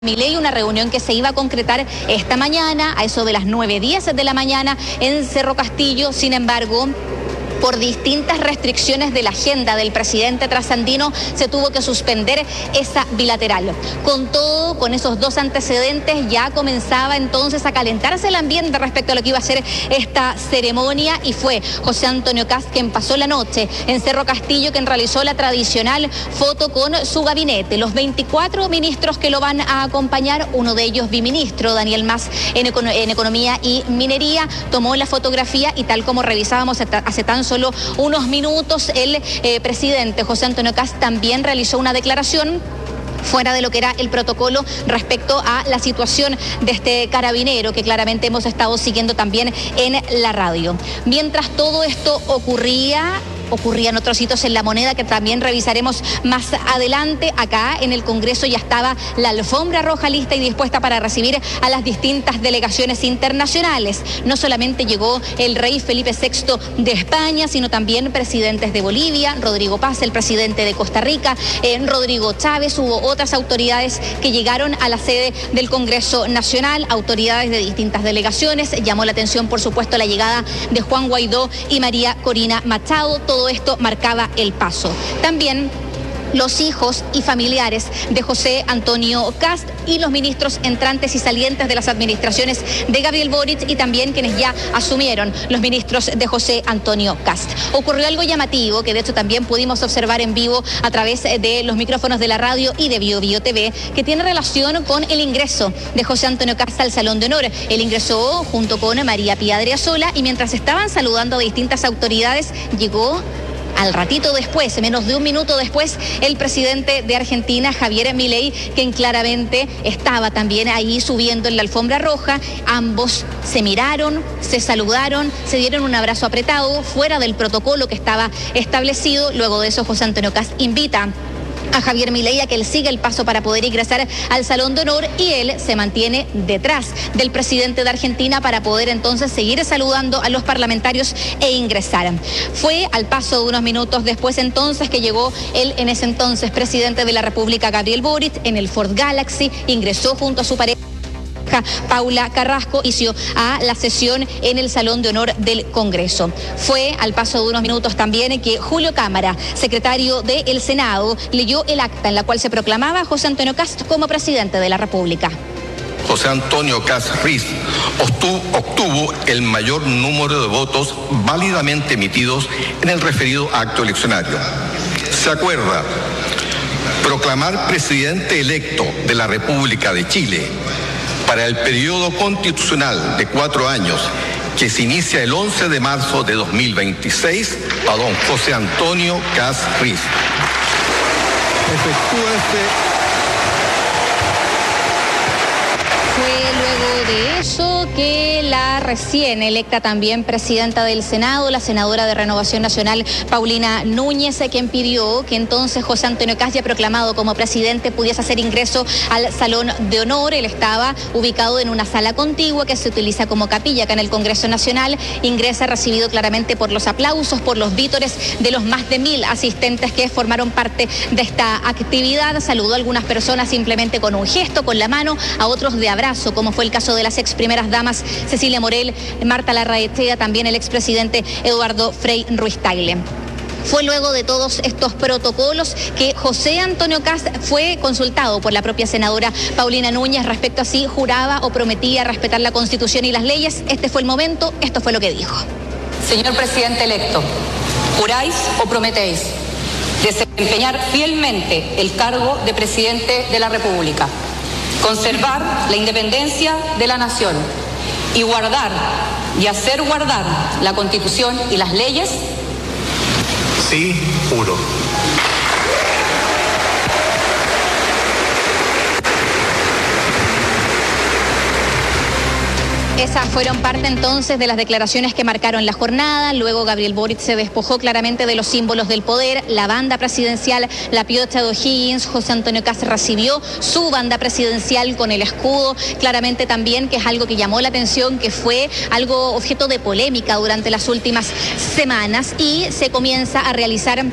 Milei, una reunión que se iba a concretar esta mañana, a eso de las 9:10 de la mañana, en Cerro Castillo. Sin embargo, por distintas restricciones de la agenda del presidente trasandino, se tuvo que suspender esa bilateral. Con todo, con esos dos antecedentes, ya comenzaba entonces a calentarse el ambiente respecto a lo que iba a ser esta ceremonia, y fue José Antonio Kast quien pasó la noche en Cerro Castillo, quien realizó la tradicional foto con su gabinete. Los 24 ministros que lo van a acompañar, uno de ellos biministro, Daniel Mas, en Economía y Minería, tomó la fotografía, y tal como revisábamos hace tan solo unos minutos, el presidente José Antonio Kast también realizó una declaración fuera de lo que era el protocolo respecto a la situación de este carabinero que claramente hemos estado siguiendo también en la radio. Mientras todo esto ocurrían otros hitos en la moneda que también revisaremos más adelante. Acá en el Congreso ya estaba la alfombra roja lista y dispuesta para recibir a las distintas delegaciones internacionales. No solamente llegó el rey Felipe VI de España, sino también presidentes de Bolivia, Rodrigo Paz, el presidente de Costa Rica, Rodrigo Chávez. Hubo otras autoridades que llegaron a la sede del Congreso Nacional, autoridades de distintas delegaciones. Llamó la atención, por supuesto, la llegada de Juan Guaidó y María Corina Machado. Todo esto marcaba el paso. También los hijos y familiares de José Antonio Kast y los ministros entrantes y salientes de las administraciones de Gabriel Boric, y también quienes ya asumieron, los ministros de José Antonio Kast. Ocurrió algo llamativo que de hecho también pudimos observar en vivo a través de los micrófonos de la radio y de Bio TV, que tiene relación con el ingreso de José Antonio Kast al Salón de Honor. Él ingresó junto con María Pía Adriasola, y mientras estaban saludando a distintas autoridades, llegó al ratito después, menos de un minuto después, el presidente de Argentina, Javier Milei, quien claramente estaba también ahí subiendo en la alfombra roja. Ambos se miraron, se saludaron, se dieron un abrazo apretado, fuera del protocolo que estaba establecido. Luego de eso, José Antonio Kast invita a Javier Milei a que él siga el paso para poder ingresar al Salón de Honor, y él se mantiene detrás del presidente de Argentina para poder entonces seguir saludando a los parlamentarios e ingresar. Fue al paso de unos minutos después entonces que llegó el en ese entonces presidente de la República, Gabriel Boric, en el Ford Galaxy, ingresó junto a su pareja Paula Carrasco, inició a la sesión en el Salón de Honor del Congreso. Fue al paso de unos minutos también que Julio Cámara, secretario del Senado, leyó el acta en la cual se proclamaba a José Antonio Kast como presidente de la República. José Antonio Kast Riz obtuvo el mayor número de votos válidamente emitidos en el referido acto eleccionario. Se acuerda proclamar presidente electo de la República de Chile para el periodo constitucional de 4 años, que se inicia el 11 de marzo de 2026, a don José Antonio Kast Riz. Fue luego de eso que la recién electa también presidenta del Senado, la senadora de Renovación Nacional, Paulina Núñez, quien pidió que entonces José Antonio Kast, ya proclamado como presidente, pudiese hacer ingreso al Salón de Honor. Él estaba ubicado en una sala contigua que se utiliza como capilla acá en el Congreso Nacional. Ingresa recibido claramente por los aplausos, por los vítores de los más de 1000 asistentes que formaron parte de esta actividad. Saludó a algunas personas simplemente con un gesto, con la mano, a otros de abrazo, como fue el caso de las ex primeras damas Cecilia Morel, Marta Larraechea, también el expresidente Eduardo Frei Ruiz-Tagle. Fue luego de todos estos protocolos que José Antonio Kast fue consultado por la propia senadora Paulina Núñez respecto a si juraba o prometía respetar la Constitución y las leyes. Este fue el momento, esto fue lo que dijo. Señor presidente electo, ¿juráis o prometéis desempeñar fielmente el cargo de presidente de la República, conservar la independencia de la nación y guardar y hacer guardar la Constitución y las leyes? Sí, juro. Esas fueron parte entonces de las declaraciones que marcaron la jornada. Luego Gabriel Boric se despojó claramente de los símbolos del poder, la banda presidencial, la piocha de O'Higgins. José Antonio Kast recibió su banda presidencial con el escudo, claramente también, que es algo que llamó la atención, que fue algo objeto de polémica durante las últimas semanas, y se comienza a realizar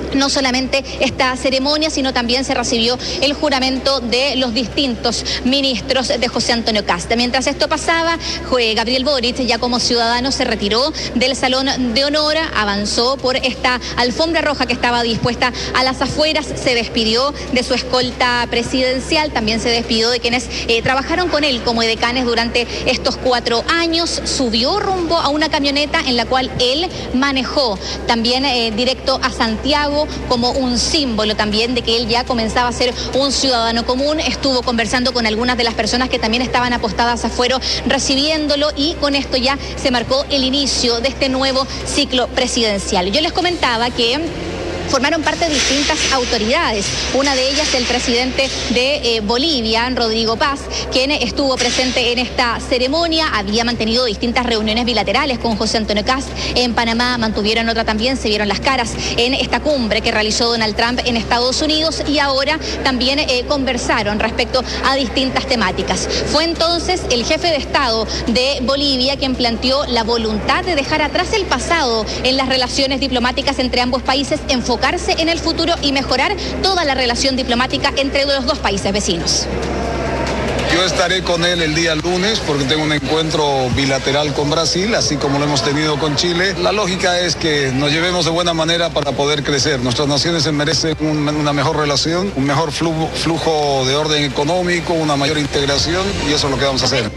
no solamente esta ceremonia, sino también se recibió el juramento de los distintos ministros de José Antonio Kast. Mientras esto pasaba, Gabriel Boric, ya como ciudadano, se retiró del Salón de Honor, avanzó por esta alfombra roja que estaba dispuesta a las afueras, se despidió de su escolta presidencial, también se despidió de quienes trabajaron con él como edecanes durante estos 4 años, subió rumbo a una camioneta en la cual él manejó, también directo a Santiago, como un símbolo también de que él ya comenzaba a ser un ciudadano común. Estuvo conversando con algunas de las personas que también estaban apostadas afuera recibiéndolo, y con esto ya se marcó el inicio de este nuevo ciclo presidencial. Yo les comentaba que formaron parte de distintas autoridades, una de ellas el presidente de Bolivia, Rodrigo Paz, quien estuvo presente en esta ceremonia, había mantenido distintas reuniones bilaterales con José Antonio Kast en Panamá, mantuvieron otra también, se vieron las caras en esta cumbre que realizó Donald Trump en Estados Unidos, y ahora también conversaron respecto a distintas temáticas. Fue entonces el jefe de Estado de Bolivia quien planteó la voluntad de dejar atrás el pasado en las relaciones diplomáticas entre ambos países, enfocarse en el futuro y mejorar toda la relación diplomática entre los dos países vecinos. Yo estaré con él el día lunes porque tengo un encuentro bilateral con Brasil, así como lo hemos tenido con Chile. La lógica es que nos llevemos de buena manera para poder crecer. Nuestras naciones se merecen una mejor relación, un mejor flujo de orden económico, una mayor integración, y eso es lo que vamos a hacer.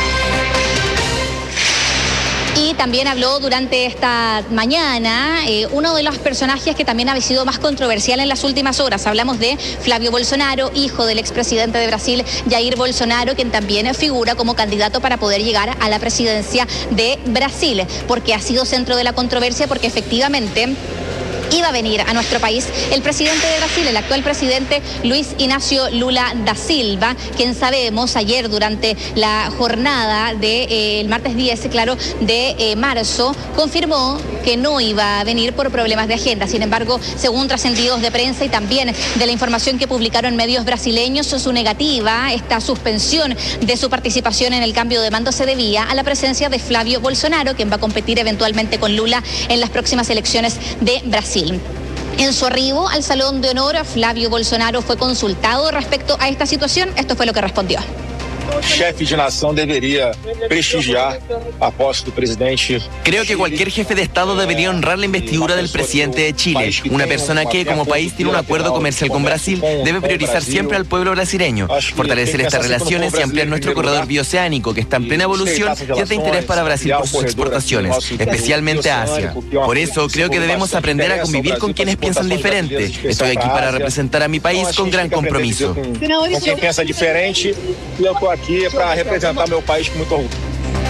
Y también habló durante esta mañana uno de los personajes que también ha sido más controversial en las últimas horas. Hablamos de Flavio Bolsonaro, hijo del expresidente de Brasil, Jair Bolsonaro, quien también figura como candidato para poder llegar a la presidencia de Brasil, porque ha sido centro de la controversia, porque efectivamente iba a venir a nuestro país el presidente de Brasil, el actual presidente Luis Inácio Lula da Silva, quien sabemos ayer durante la jornada del martes 10, de marzo, confirmó que no iba a venir por problemas de agenda. Sin embargo, según trascendidos de prensa y también de la información que publicaron medios brasileños, su negativa, esta suspensión de su participación en el cambio de mando, se debía a la presencia de Flavio Bolsonaro, quien va a competir eventualmente con Lula en las próximas elecciones de Brasil. En su arribo al Salón de Honor, Flavio Bolsonaro fue consultado respecto a esta situación. Esto fue lo que respondió. Jefe de nación debería prestigiar a posse del presidente. Creo que cualquier jefe de Estado debería honrar la investidura del presidente de Chile, una persona que, como país, tiene un acuerdo comercial con Brasil, debe priorizar siempre al pueblo brasileño, fortalecer estas relaciones y ampliar nuestro corredor bioceánico, que está en plena evolución y es de interés para Brasil por sus exportaciones, especialmente a Asia. Por eso, creo que debemos aprender a convivir con quienes piensan diferente. Estoy aquí para representar a mi país con gran compromiso. Con quien piensa diferente, y yo estoy aquí para representar mi país con mucho orgullo.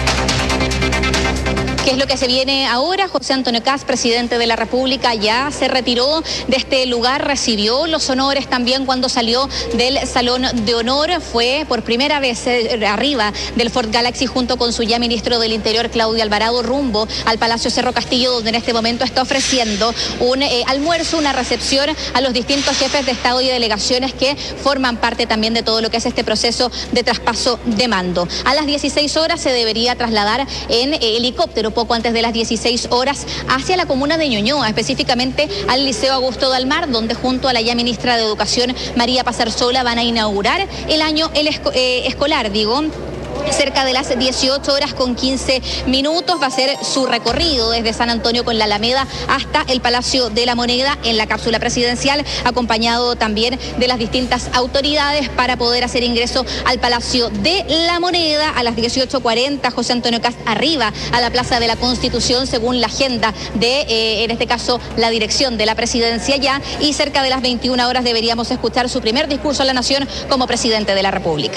¿Qué es lo que se viene ahora? José Antonio Kast, presidente de la República, ya se retiró de este lugar, recibió los honores también cuando salió del Salón de Honor. Fue por primera vez arriba del Ford Galaxy junto con su ya ministro del Interior, Claudio Alvarado, rumbo al Palacio Cerro Castillo, donde en este momento está ofreciendo un almuerzo, una recepción a los distintos jefes de Estado y delegaciones que forman parte también de todo lo que es este proceso de traspaso de mando. A las 16 horas se debería trasladar en helicóptero, poco antes de las 16 horas, hacia la comuna de Ñuñoa, específicamente al Liceo Augusto Dalmar, donde junto a la ya ministra de Educación, María Pazarsola, van a inaugurar el año escolar, cerca de las 18 horas con 15 minutos. Va a ser su recorrido desde San Antonio con la Alameda hasta el Palacio de la Moneda en la cápsula presidencial, acompañado también de las distintas autoridades para poder hacer ingreso al Palacio de la Moneda. A las 18:40, José Antonio Kast arriba a la Plaza de la Constitución, según la agenda de, en este caso, la dirección de la presidencia ya, y cerca de las 21 horas deberíamos escuchar su primer discurso a la nación como presidente de la República.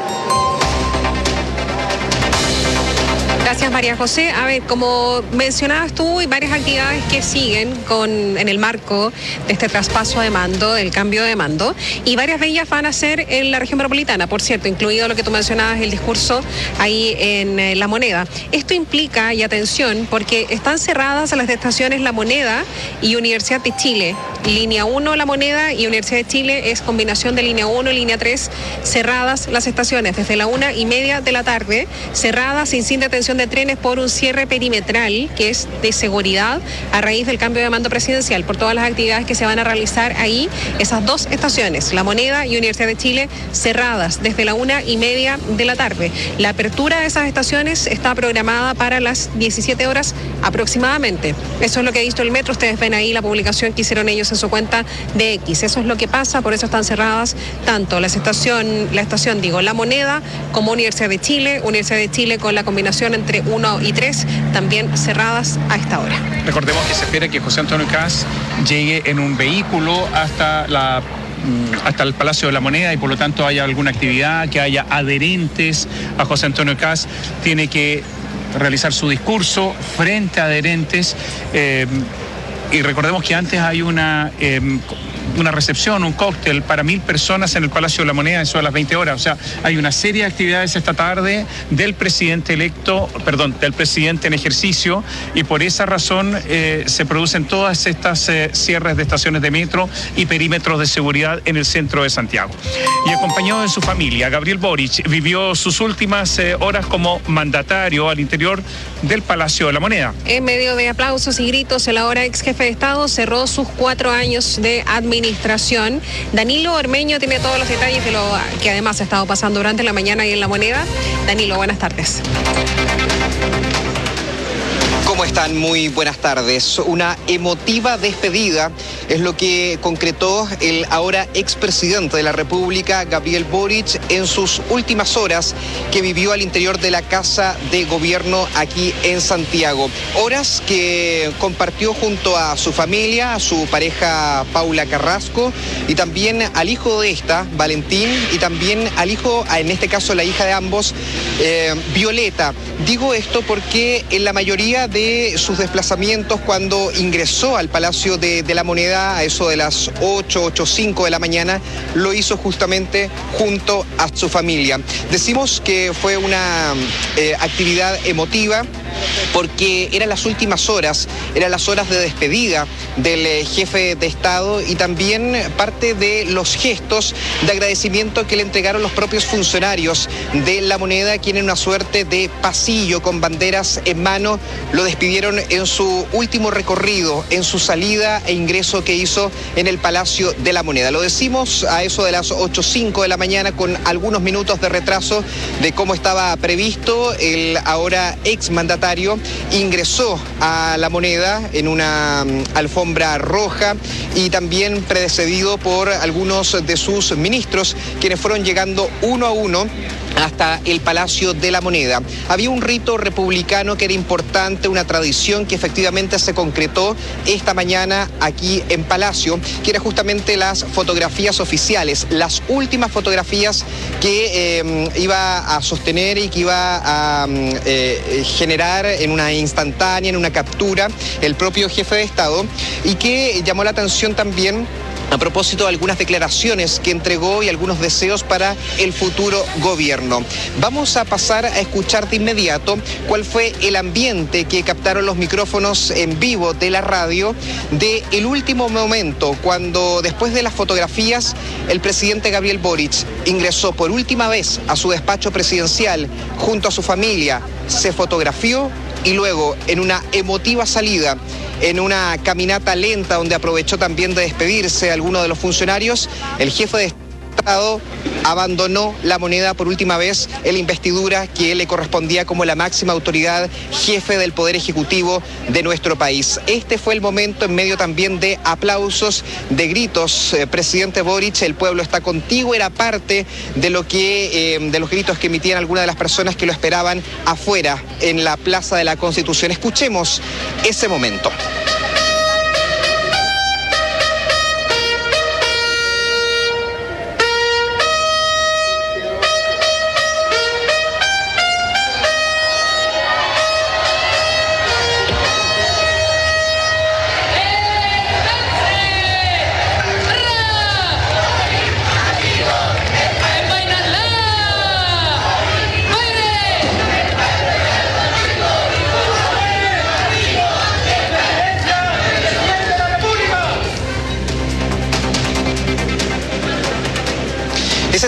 Gracias, María José. A ver, como mencionabas tú, hay varias actividades que siguen en el marco de este traspaso de mando, el cambio de mando, y varias de ellas van a ser en la región metropolitana, por cierto, incluido lo que tú mencionabas, el discurso ahí en La Moneda. Esto implica, y atención, porque están cerradas las estaciones La Moneda y Universidad de Chile. Línea 1 La Moneda y Universidad de Chile es combinación de línea 1 y línea 3, cerradas las estaciones desde la 1:30 de la tarde, cerradas sin detención de de trenes por un cierre perimetral que es de seguridad a raíz del cambio de mando presidencial por todas las actividades que se van a realizar ahí. Esas dos estaciones, La Moneda y Universidad de Chile, cerradas desde la 1:30 de la tarde. La apertura de esas estaciones está programada para las 17 horas aproximadamente. Eso es lo que ha visto el metro. Ustedes ven ahí la publicación que hicieron ellos en su cuenta de X. Eso es lo que pasa, por eso están cerradas tanto la estación, La Moneda, como Universidad de Chile con la combinación entre 1 y 3, también cerradas a esta hora. Recordemos que se espera que José Antonio Kast llegue en un vehículo hasta el Palacio de la Moneda y por lo tanto haya alguna actividad, que haya adherentes a José Antonio Kast. Tiene que realizar su discurso frente a adherentes y recordemos que antes hay una recepción, un cóctel para 1.000 personas en el Palacio de la Moneda, eso a las 20 horas. O sea, hay una serie de actividades esta tarde del presidente en ejercicio, y por esa razón se producen todas estas cierres de estaciones de metro y perímetros de seguridad en el centro de Santiago. Y acompañado de su familia, Gabriel Boric vivió sus últimas horas como mandatario al interior del Palacio de la Moneda. En medio de aplausos y gritos, el ahora ex jefe de Estado cerró sus 4 años de administración. Danilo Ormeño tiene todos los detalles de lo que además ha estado pasando durante la mañana y en La Moneda. Danilo, buenas tardes. ¿Cómo están? Muy buenas tardes. Una emotiva despedida es lo que concretó el ahora expresidente de la República, Gabriel Boric, en sus últimas horas que vivió al interior de la Casa de Gobierno aquí en Santiago. Horas que compartió junto a su familia, a su pareja Paula Carrasco, y también al hijo de esta, Valentín, y también al hijo, en este caso la hija de ambos, Violeta. Digo esto porque en la mayoría de sus desplazamientos, cuando ingresó al Palacio de la Moneda a eso de las 8:05 de la mañana, lo hizo justamente junto a su familia. Decimos que fue una actividad emotiva porque eran las últimas horas, eran las horas de despedida del jefe de Estado y también parte de los gestos de agradecimiento que le entregaron los propios funcionarios de La Moneda, quienes en una suerte de pasillo con banderas en mano lo despidieron en su último recorrido, en su salida e ingreso que hizo en el Palacio de la Moneda. Lo decimos a eso de las 8:05 de la mañana, con algunos minutos de retraso de cómo estaba previsto. El ahora exmandatario ingresó a La Moneda en una alfombra roja y también precedido por algunos de sus ministros, quienes fueron llegando uno a uno hasta el Palacio de la Moneda. Había un rito republicano que era importante, una tradición que efectivamente se concretó esta mañana aquí en Palacio, que era justamente las fotografías oficiales, las últimas fotografías que iba a sostener y que iba a generar en una instantánea, en una captura, el propio jefe de Estado, y que llamó la atención también a propósito de algunas declaraciones que entregó y algunos deseos para el futuro gobierno. Vamos a pasar a escuchar de inmediato cuál fue el ambiente que captaron los micrófonos en vivo de la radio de el último momento, cuando después de las fotografías el presidente Gabriel Boric ingresó por última vez a su despacho presidencial junto a su familia, se fotografió y luego en una emotiva salida, en una caminata lenta donde aprovechó también de despedirse a algunos de los funcionarios, el jefe de Estado abandonó La Moneda por última vez en la investidura que le correspondía como la máxima autoridad, jefe del Poder Ejecutivo de nuestro país. Este fue el momento en medio también de aplausos, de gritos. Presidente Boric, el pueblo está contigo, era parte de lo que de los gritos que emitían algunas de las personas que lo esperaban afuera en la Plaza de la Constitución. Escuchemos ese momento.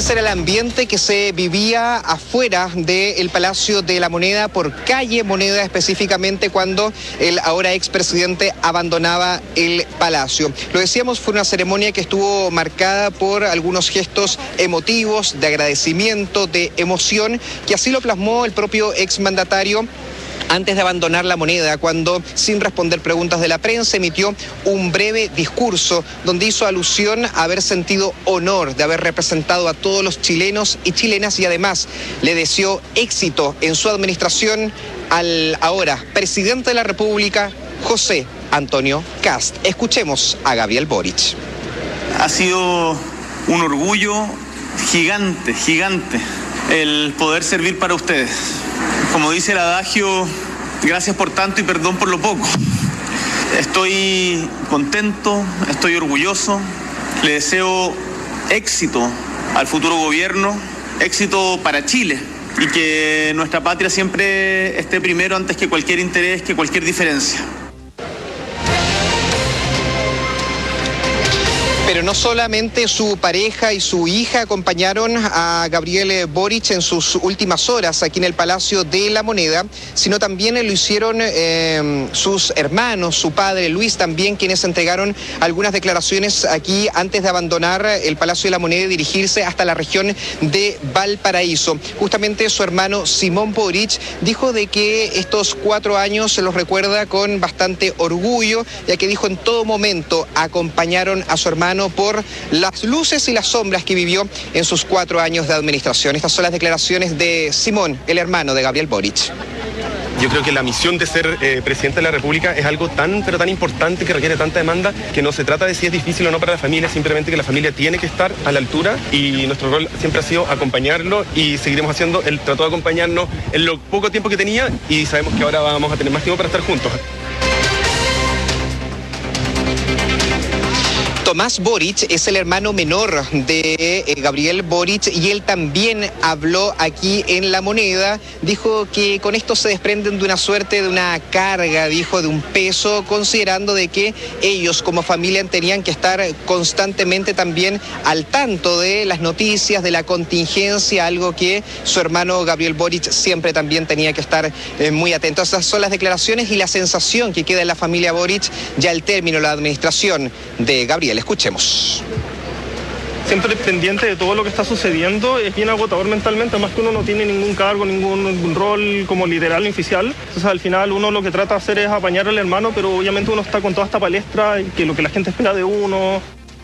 Ese era el ambiente que se vivía afuera del Palacio de la Moneda, por calle Moneda específicamente, cuando el ahora expresidente abandonaba el palacio. Lo decíamos, fue una ceremonia que estuvo marcada por algunos gestos emotivos, de agradecimiento, de emoción, que así lo plasmó el propio exmandatario antes de abandonar la Moneda, cuando, sin responder preguntas de la prensa, emitió un breve discurso donde hizo alusión a haber sentido honor de haber representado a todos los chilenos y chilenas, y además le deseó éxito en su administración al ahora presidente de la República, José Antonio Kast. Escuchemos a Gabriel Boric. Ha sido un orgullo gigante, gigante, el poder servir para ustedes. Como dice el adagio, gracias por tanto y perdón por lo poco. Estoy contento, estoy orgulloso, le deseo éxito al futuro gobierno, éxito para Chile, y que nuestra patria siempre esté primero antes que cualquier interés, que cualquier diferencia. Pero no solamente su pareja y su hija acompañaron a Gabriel Boric en sus últimas horas aquí en el Palacio de la Moneda, sino también lo hicieron sus hermanos, su padre Luis también, quienes entregaron algunas declaraciones aquí antes de abandonar el Palacio de la Moneda y dirigirse hasta la región de Valparaíso. Justamente su hermano Simón Boric dijo de que estos 4 años se los recuerda con bastante orgullo, ya que dijo en todo momento acompañaron a su hermano por las luces y las sombras que vivió en sus 4 años de administración. Estas son las declaraciones de Simón, el hermano de Gabriel Boric. Yo creo que la misión de ser presidente de la República es algo pero tan importante, que requiere tanta demanda, que no se trata de si es difícil o no para la familia, simplemente que la familia tiene que estar a la altura, y nuestro rol siempre ha sido acompañarlo, y seguiremos haciendo. Él trató de acompañarnos en lo poco tiempo que tenía, y sabemos que ahora vamos a tener más tiempo para estar juntos. Tomás Boric es el hermano menor de Gabriel Boric, y él también habló aquí en La Moneda. Dijo que con esto se desprenden de una suerte de una carga, dijo, de un peso, considerando de que ellos como familia tenían que estar constantemente también al tanto de las noticias, de la contingencia, algo que su hermano Gabriel Boric siempre también tenía que estar muy atento. Esas son las declaraciones y la sensación que queda en la familia Boric ya al término de la administración de Gabriel. Escuchemos. Siempre pendiente de todo lo que está sucediendo, es bien agotador mentalmente, además que uno no tiene ningún cargo, ningún rol como literal ni oficial. Entonces al final uno lo que trata de hacer es apañar al hermano, pero obviamente uno está con toda esta palestra, y que lo que la gente espera de uno.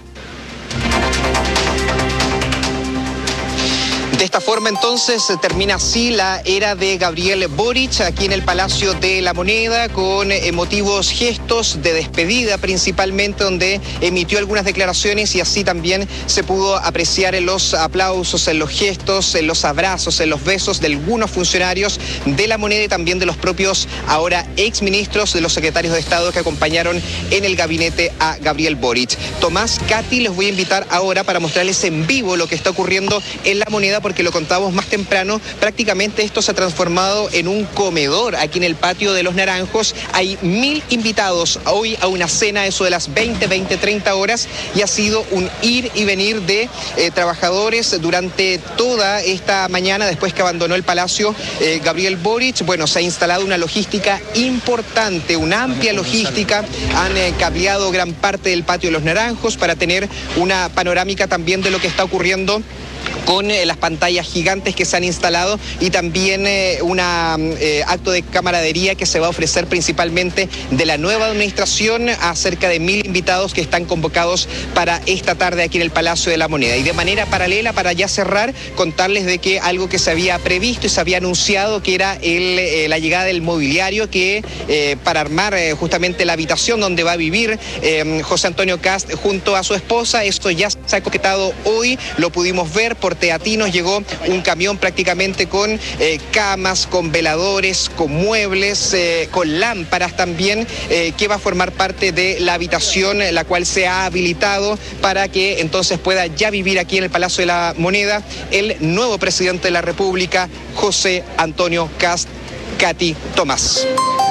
De esta forma entonces termina así la era de Gabriel Boric aquí en el Palacio de la Moneda, con emotivos gestos de despedida principalmente, donde emitió algunas declaraciones, y así también se pudo apreciar en los aplausos, en los gestos, en los abrazos, en los besos de algunos funcionarios de la Moneda y también de los propios ahora exministros, de los secretarios de Estado que acompañaron en el gabinete a Gabriel Boric. Tomás, Katy, les voy a invitar ahora para mostrarles en vivo lo que está ocurriendo en la Moneda, porque lo contábamos más temprano, prácticamente esto se ha transformado en un comedor aquí en el patio de Los Naranjos. Hay 1000 invitados hoy a una cena, eso de las 30 horas, y ha sido un ir y venir de trabajadores durante toda esta mañana, después que abandonó el palacio Gabriel Boric. Bueno, se ha instalado una logística importante, una amplia logística. Han cableado gran parte del patio de Los Naranjos para tener una panorámica también de lo que está ocurriendo con las pantallas gigantes que se han instalado, y también un acto de camaradería que se va a ofrecer principalmente de la nueva administración a cerca de 1000 invitados que están convocados para esta tarde aquí en el Palacio de la Moneda. Y de manera paralela, para ya cerrar, contarles de que algo que se había previsto y se había anunciado, que era la llegada del mobiliario que para armar justamente la habitación donde va a vivir José Antonio Kast junto a su esposa. Esto ya se ha concretado hoy, lo pudimos ver por Teatinos. Llegó un camión prácticamente con camas, con veladores, con muebles, con lámparas también, que va a formar parte de la habitación, la cual se ha habilitado para que entonces pueda ya vivir aquí en el Palacio de la Moneda el nuevo presidente de la República, José Antonio Kast. Katy, Tomás.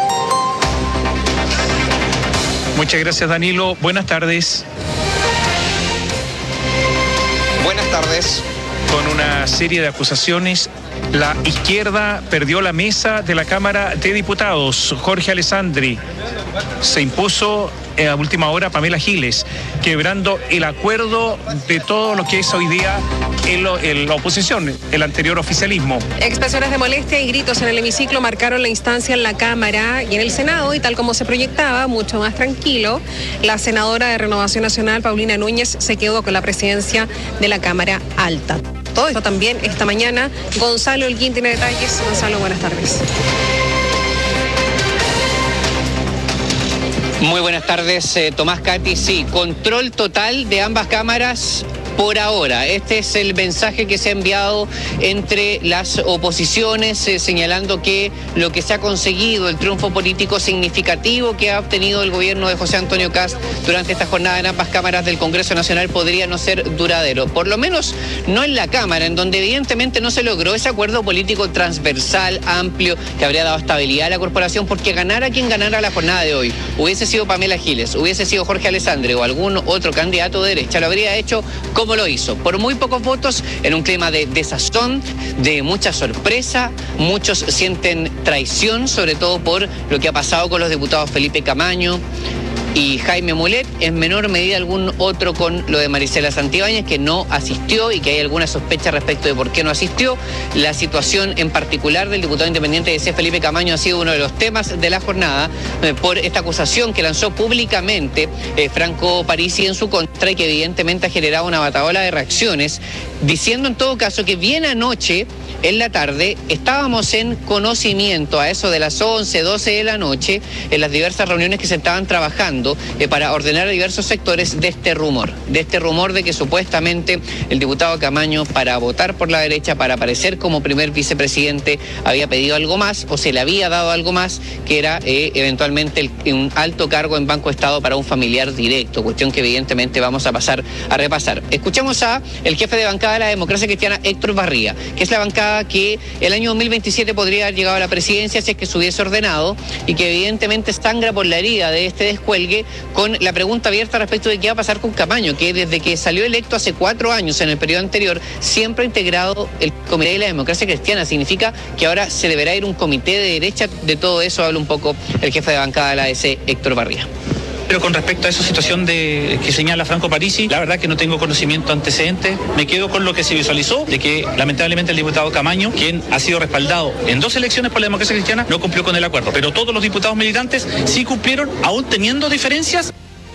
Muchas gracias, Danilo. Buenas tardes. Buenas tardes. con una serie de acusaciones. La izquierda perdió la mesa de la Cámara de Diputados. Jorge Alessandri se impuso a última hora Pamela Giles, quebrando el acuerdo de todo lo que es hoy día en la oposición, el anterior oficialismo. Expresiones de molestia y gritos en el hemiciclo marcaron la instancia en la Cámara y en el Senado, y tal como se proyectaba, mucho más tranquilo, la senadora de Renovación Nacional, Paulina Núñez, se quedó con la presidencia de la Cámara Alta. Todo esto también esta mañana. Gonzalo Holguín tiene detalles. Gonzalo, buenas tardes. Muy buenas tardes, Tomás, Katy. Sí, control total de ambas cámaras por ahora. Este es el mensaje que se ha enviado entre las oposiciones, señalando que lo que se ha conseguido, el triunfo político significativo que ha obtenido el gobierno de José Antonio Kast durante esta jornada en ambas cámaras del Congreso Nacional podría no ser duradero. Por lo menos no en la Cámara, en donde evidentemente no se logró ese acuerdo político transversal, amplio, que habría dado estabilidad a la corporación, porque ganara quien ganara la jornada de hoy, hubiese sido Pamela Giles, hubiese sido Jorge Alessandri o algún otro candidato de derecha, lo habría hecho como lo hizo, por muy pocos votos, en un clima de desazón, de mucha sorpresa. Muchos sienten traición, sobre todo por lo que ha pasado con los diputados Felipe Camaño y Jaime Mulet, en menor medida algún otro con lo de Marisela Santibáñez, que no asistió y que hay alguna sospecha respecto de por qué no asistió. La situación en particular del diputado independiente de C. Felipe Camaño ha sido uno de los temas de la jornada por esta acusación que lanzó públicamente Franco Parisi en su contra, y que evidentemente ha generado una batahola de reacciones, diciendo en todo caso que bien anoche en la tarde estábamos en conocimiento a eso de las 11, 12 de la noche en las diversas reuniones que se estaban trabajando para ordenar a diversos sectores de este rumor de que supuestamente el diputado Camaño, para votar por la derecha, para aparecer como primer vicepresidente, había pedido algo más o se le había dado algo más, que era eventualmente un alto cargo en Banco Estado para un familiar directo, cuestión que evidentemente vamos a pasar a repasar. Escuchamos a el jefe de bancada de la Democracia Cristiana, Héctor Barría, que es la bancada que el año 2027 podría haber llegado a la presidencia si es que se hubiese ordenado, y que evidentemente sangra por la herida de este descuelgue, con la pregunta abierta respecto de qué va a pasar con Camaño, que desde que salió electo hace 4 años en el periodo anterior siempre ha integrado el Comité de la Democracia Cristiana. Significa que ahora se deberá ir un comité de derecha. De todo eso habla un poco el jefe de bancada de la ADC, Héctor Barría. Pero con respecto a esa situación que señala Franco Parisi, la verdad que no tengo conocimiento antecedente. Me quedo con lo que se visualizó, de que lamentablemente el diputado Camaño, quien ha sido respaldado en 2 elecciones por la Democracia Cristiana, no cumplió con el acuerdo. Pero todos los diputados militantes sí cumplieron, aún teniendo diferencias.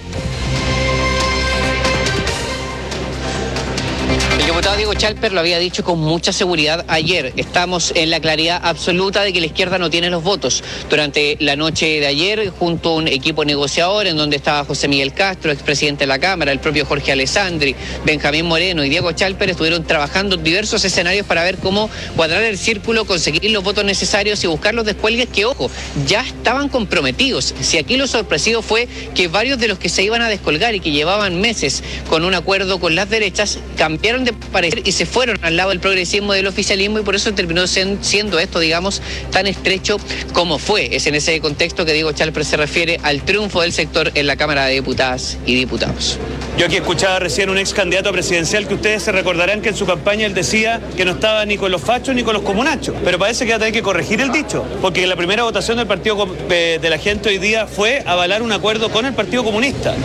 El diputado Diego Chalper lo había dicho con mucha seguridad ayer. Estamos en la claridad absoluta de que la izquierda no tiene los votos. Durante la noche de ayer, junto a un equipo negociador en donde estaba José Miguel Castro, expresidente de la Cámara, el propio Jorge Alessandri, Benjamín Moreno y Diego Chalper, estuvieron trabajando diversos escenarios para ver cómo cuadrar el círculo, conseguir los votos necesarios y buscar los descuelgues que, ojo, ya estaban comprometidos. Si aquí lo sorpresivo fue que varios de los que se iban a descolgar y que llevaban meses con un acuerdo con las derechas, cambiaron de parecer y se fueron al lado del progresismo y del oficialismo, y por eso terminó siendo esto, digamos, tan estrecho como fue. Es en ese contexto que Diego Chalper se refiere al triunfo del sector en la Cámara de Diputadas y Diputados. Yo aquí escuchaba recién un ex candidato presidencial que ustedes se recordarán que en su campaña él decía que no estaba ni con los fachos ni con los comunachos, pero parece que va a tener que corregir el dicho, porque la primera votación del Partido de la Gente hoy día fue avalar un acuerdo con el Partido Comunista.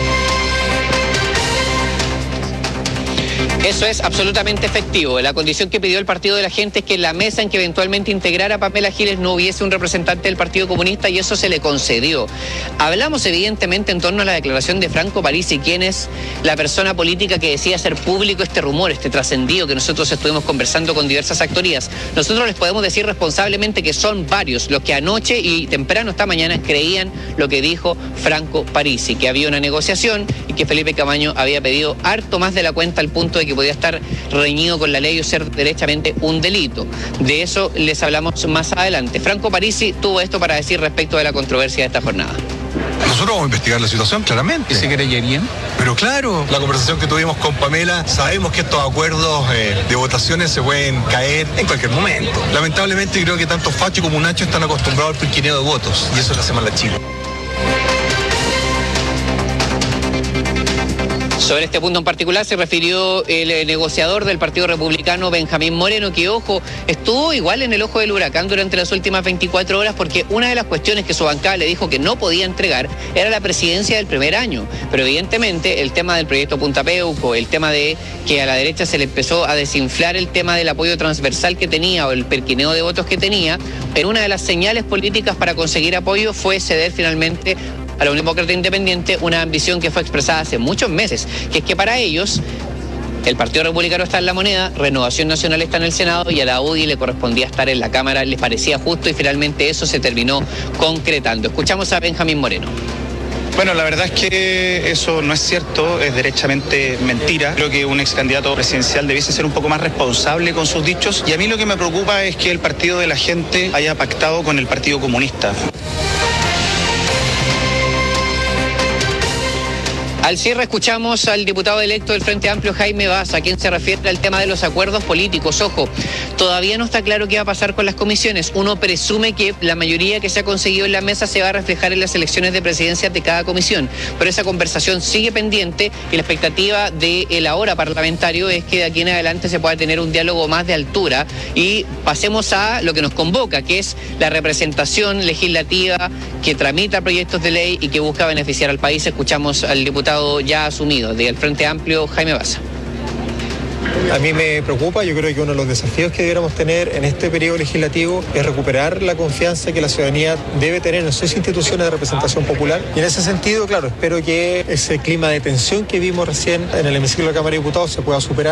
Eso es absolutamente efectivo. La condición que pidió el Partido de la Gente es que en la mesa en que eventualmente integrara Pamela Giles no hubiese un representante del Partido Comunista, y eso se le concedió. Hablamos evidentemente en torno a la declaración de Franco Parisi, quien es la persona política que decía hacer público este rumor, este trascendido que nosotros estuvimos conversando con diversas actorías. Nosotros les podemos decir responsablemente que son varios los que anoche y temprano esta mañana creían lo que dijo Franco Parisi, que había una negociación y que Felipe Camaño había pedido harto más de la cuenta, al punto de que podía estar reñido con la ley o ser derechamente un delito. De eso les hablamos más adelante. Franco Parisi tuvo esto para decir respecto de la controversia de esta jornada. Nosotros vamos a investigar la situación claramente. ¿Y se creyerían? Pero claro, la conversación que tuvimos con Pamela, sabemos que estos acuerdos de votaciones se pueden caer en cualquier momento. Lamentablemente creo que tanto Facho como Nacho están acostumbrados al pirquineo de votos, y eso le hace mal a Chile. Sobre este punto en particular se refirió el negociador del Partido Republicano, Benjamín Moreno, que, ojo, estuvo igual en el ojo del huracán durante las últimas 24 horas porque una de las cuestiones que su bancada le dijo que no podía entregar era la presidencia del primer año. Pero evidentemente el tema del proyecto Punta Peuco, el tema de que a la derecha se le empezó a desinflar el tema del apoyo transversal que tenía o el perquineo de votos que tenía, en una de las señales políticas para conseguir apoyo fue ceder finalmente a la Unión Demócrata Independiente una ambición que fue expresada hace muchos meses, que es que para ellos el Partido Republicano está en la moneda, Renovación Nacional está en el Senado y a la UDI le correspondía estar en la Cámara, les parecía justo y finalmente eso se terminó concretando. Escuchamos a Benjamín Moreno. Bueno, la verdad es que eso no es cierto, es derechamente mentira. Creo que un ex candidato presidencial debiese ser un poco más responsable con sus dichos y a mí lo que me preocupa es que el Partido de la Gente haya pactado con el Partido Comunista. Al cierre escuchamos al diputado electo del Frente Amplio, Jaime Baza, quien se refiere al tema de los acuerdos políticos. Ojo, todavía no está claro qué va a pasar con las comisiones. Uno presume que la mayoría que se ha conseguido en la mesa se va a reflejar en las elecciones de presidencia de cada comisión, pero esa conversación sigue pendiente y la expectativa del ahora parlamentario es que de aquí en adelante se pueda tener un diálogo más de altura y pasemos a lo que nos convoca, que es la representación legislativa que tramita proyectos de ley y que busca beneficiar al país. Escuchamos al diputado ya asumido del Frente Amplio, Jaime Baza. A mí me preocupa, yo creo que uno de los desafíos que deberíamos tener en este periodo legislativo es recuperar la confianza que la ciudadanía debe tener en sus instituciones de representación popular. Y en ese sentido, claro, espero que ese clima de tensión que vimos recién en el hemiciclo de la Cámara de Diputados se pueda superar.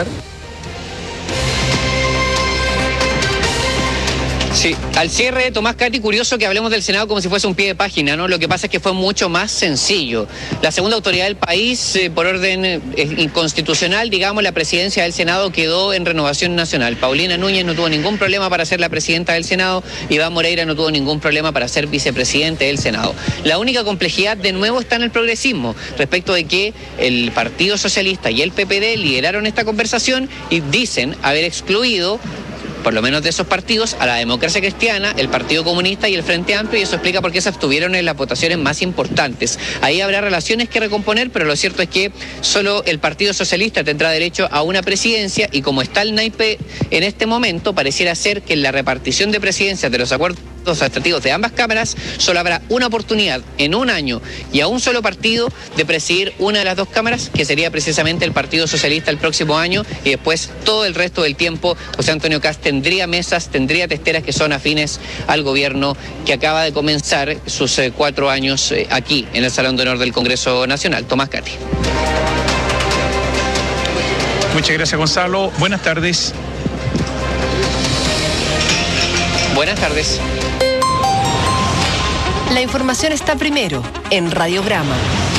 Sí, al cierre, Tomás Cati, curioso que hablemos del Senado como si fuese un pie de página, ¿no? Lo que pasa es que fue mucho más sencillo. La segunda autoridad del país, por orden inconstitucional, digamos, la presidencia del Senado quedó en Renovación Nacional. Paulina Núñez no tuvo ningún problema para ser la presidenta del Senado, Iván Moreira no tuvo ningún problema para ser vicepresidente del Senado. La única complejidad, de nuevo, está en el progresismo, respecto de que el Partido Socialista y el PPD lideraron esta conversación y dicen haber excluido, por lo menos de esos partidos, a la Democracia Cristiana, el Partido Comunista y el Frente Amplio, y eso explica por qué se abstuvieron en las votaciones más importantes. Ahí habrá relaciones que recomponer, pero lo cierto es que solo el Partido Socialista tendrá derecho a una presidencia y como está el naipe en este momento, pareciera ser que en la repartición de presidencias de los acuerdos administrativos de ambas cámaras solo habrá una oportunidad en un año y a un solo partido de presidir una de las dos cámaras, que sería precisamente el Partido Socialista el próximo año, y después todo el resto del tiempo José Antonio Kast tendría mesas, tendría testeras que son afines al gobierno que acaba de comenzar sus 4 años aquí en el Salón de Honor del Congreso Nacional. Tomás Cati. Muchas gracias, Gonzalo. Buenas tardes. Buenas tardes. La información está primero en Radiograma.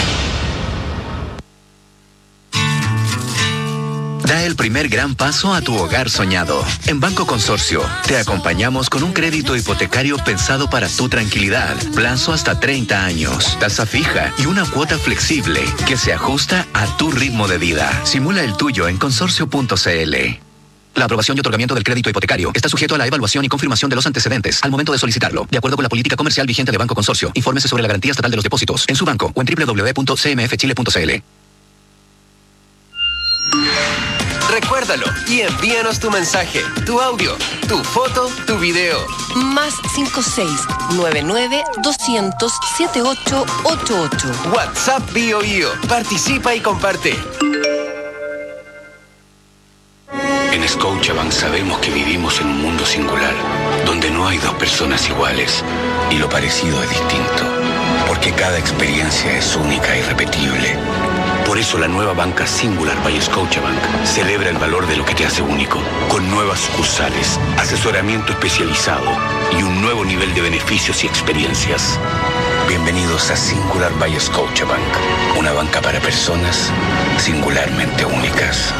Da el primer gran paso a tu hogar soñado. En Banco Consorcio, te acompañamos con un crédito hipotecario pensado para tu tranquilidad. Plazo hasta 30 años, tasa fija y una cuota flexible que se ajusta a tu ritmo de vida. Simula el tuyo en consorcio.cl. La aprobación y otorgamiento del crédito hipotecario está sujeto a la evaluación y confirmación de los antecedentes al momento de solicitarlo, de acuerdo con la política comercial vigente de Banco Consorcio. Infórmese sobre la garantía estatal de los depósitos en su banco o en www.cmfchile.cl. Recuérdalo y envíanos tu mensaje, tu audio, tu foto, tu video. Más 56-99-200-7888. WhatsApp BioIo. Participa y comparte. En Scotiabank sabemos que vivimos en un mundo singular, donde no hay dos personas iguales y lo parecido es distinto, porque cada experiencia es única e irrepetible. Por eso la nueva banca Singular by Scotiabank celebra el valor de lo que te hace único, con nuevas sucursales, asesoramiento especializado y un nuevo nivel de beneficios y experiencias. Bienvenidos a Singular by Scotiabank, una banca para personas singularmente únicas.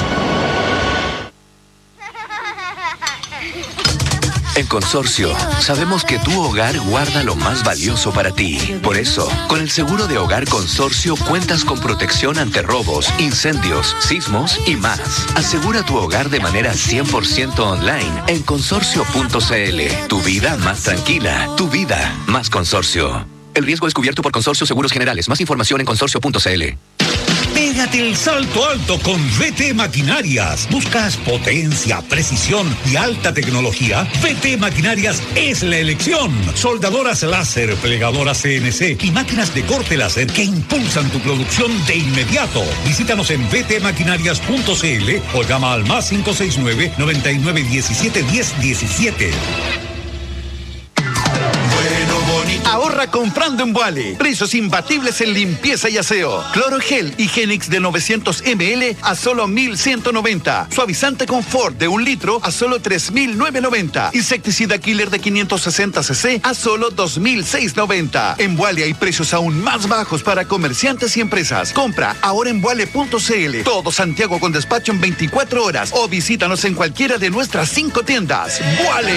En Consorcio, sabemos que tu hogar guarda lo más valioso para ti. Por eso, con el seguro de hogar Consorcio cuentas con protección ante robos, incendios, sismos y más. Asegura tu hogar de manera 100% online en consorcio.cl. Tu vida más tranquila, tu vida más Consorcio. El riesgo es cubierto por Consorcio Seguros Generales. Más información en consorcio.cl. Pégate el salto alto con VT Maquinarias. ¿Buscas potencia, precisión y alta tecnología? VT Maquinarias es la elección. Soldadoras láser, plegadoras CNC y máquinas de corte láser que impulsan tu producción de inmediato. Visítanos en vtmaquinarias.cl o llama al más 569-9917-1017. Ahorra comprando en Vuale. Precios imbatibles en limpieza y aseo. Cloro Gel Higienix de 900 ml a solo 1.190. Suavizante Confort de 1 litro a solo 3.990. Insecticida Killer de 560 cc a solo 2.690. En Vuale hay precios aún más bajos para comerciantes y empresas. Compra ahora en vuale.cl. Todo Santiago con despacho en 24 horas o visítanos en cualquiera de nuestras 5 tiendas. Vuale.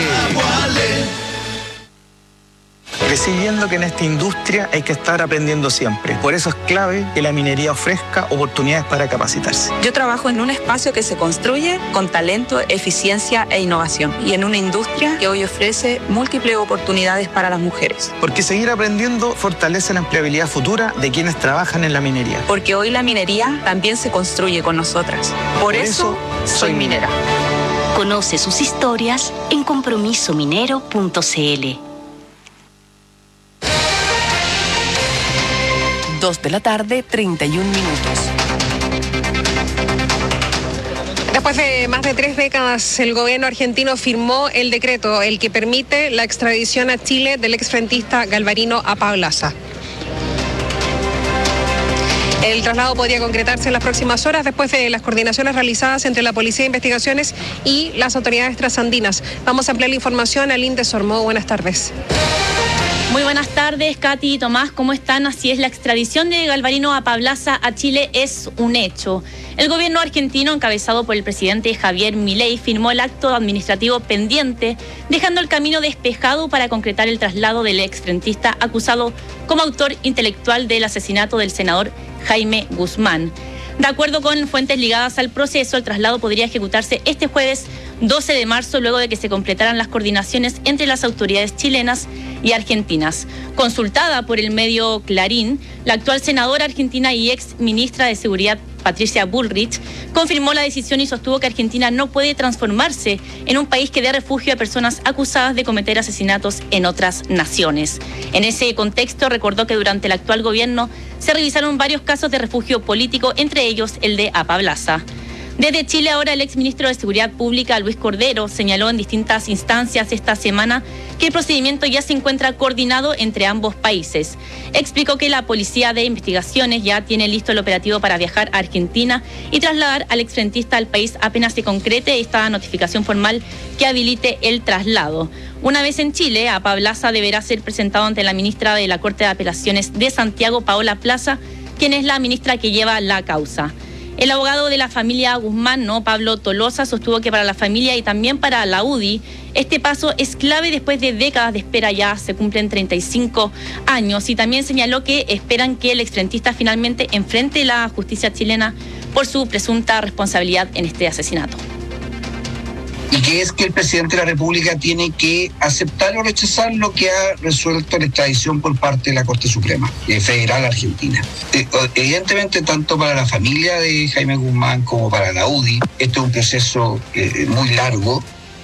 Crecí viendo que en esta industria hay que estar aprendiendo siempre. Por eso es clave que la minería ofrezca oportunidades para capacitarse. Yo trabajo en un espacio que se construye con talento, eficiencia e innovación. Y en una industria que hoy ofrece múltiples oportunidades para las mujeres. Porque seguir aprendiendo fortalece la empleabilidad futura de quienes trabajan en la minería. Porque hoy la minería también se construye con nosotras. Por eso soy minera. Conoce sus historias en compromisominero.cl. 2 de la tarde, 31 minutos. Después de más de 3 décadas, el gobierno argentino firmó el decreto, el que permite la extradición a Chile del exfrentista Galvarino Apablaza. El traslado podría concretarse en las próximas horas después de las coordinaciones realizadas entre la Policía de Investigaciones y las autoridades trasandinas. Vamos a ampliar la información a Linde Sormo. Buenas tardes. Muy buenas tardes, Katy y Tomás, ¿cómo están? Así es, la extradición de Galvarino Apablaza a Chile es un hecho. El gobierno argentino, encabezado por el presidente Javier Milei, firmó el acto administrativo pendiente, dejando el camino despejado para concretar el traslado del exfrentista acusado como autor intelectual del asesinato del senador Jaime Guzmán. De acuerdo con fuentes ligadas al proceso, el traslado podría ejecutarse este jueves 12 de marzo, luego de que se completaran las coordinaciones entre las autoridades chilenas y argentinas. Consultada por el medio Clarín, la actual senadora argentina y ex ministra de Seguridad, Patricia Bullrich, confirmó la decisión y sostuvo que Argentina no puede transformarse en un país que dé refugio a personas acusadas de cometer asesinatos en otras naciones. En ese contexto, recordó que durante el actual gobierno se revisaron varios casos de refugio político, entre ellos el de Apablaza. Desde Chile, ahora el exministro de Seguridad Pública, Luis Cordero, señaló en distintas instancias esta semana que el procedimiento ya se encuentra coordinado entre ambos países. Explicó que la Policía de Investigaciones ya tiene listo el operativo para viajar a Argentina y trasladar al exfrentista al país apenas se concrete esta notificación formal que habilite el traslado. Una vez en Chile, Apablaza deberá ser presentado ante la ministra de la Corte de Apelaciones de Santiago, Paola Plaza, quien es la ministra que lleva la causa. El abogado de la familia Guzmán, Pablo Tolosa, sostuvo que para la familia y también para la UDI, este paso es clave después de décadas de espera. Ya se cumplen 35 años, y también señaló que esperan que el exfrentista finalmente enfrente la justicia chilena por su presunta responsabilidad en este asesinato. Y que es que el presidente de la República tiene que aceptar o rechazar lo que ha resuelto la extradición por parte de la Corte Suprema Federal Argentina. Evidentemente, tanto para la familia de Jaime Guzmán como para la UDI, esto es un proceso muy largo.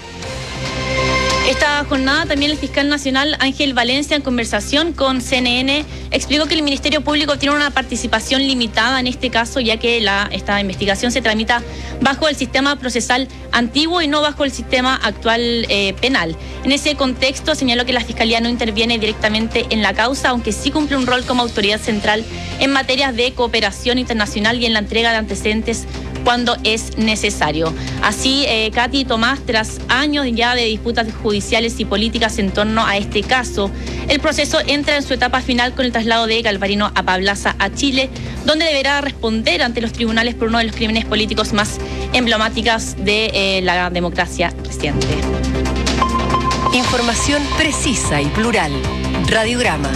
Esta jornada también el fiscal nacional Ángel Valencia, en conversación con CNN, explicó que el Ministerio Público tiene una participación limitada en este caso, ya que esta investigación se tramita bajo el sistema procesal antiguo y no bajo el sistema actual penal. En ese contexto señaló que la Fiscalía no interviene directamente en la causa, aunque sí cumple un rol como autoridad central en materias de cooperación internacional y en la entrega de antecedentes cuando es necesario. Así, Katy y Tomás, tras años ya de disputas judiciales y políticas en torno a este caso, el proceso entra en su etapa final con el traslado de Galvarino Apablaza a Chile, donde deberá responder ante los tribunales por uno de los crímenes políticos más emblemáticos de la democracia reciente. Información precisa y plural. Radiograma.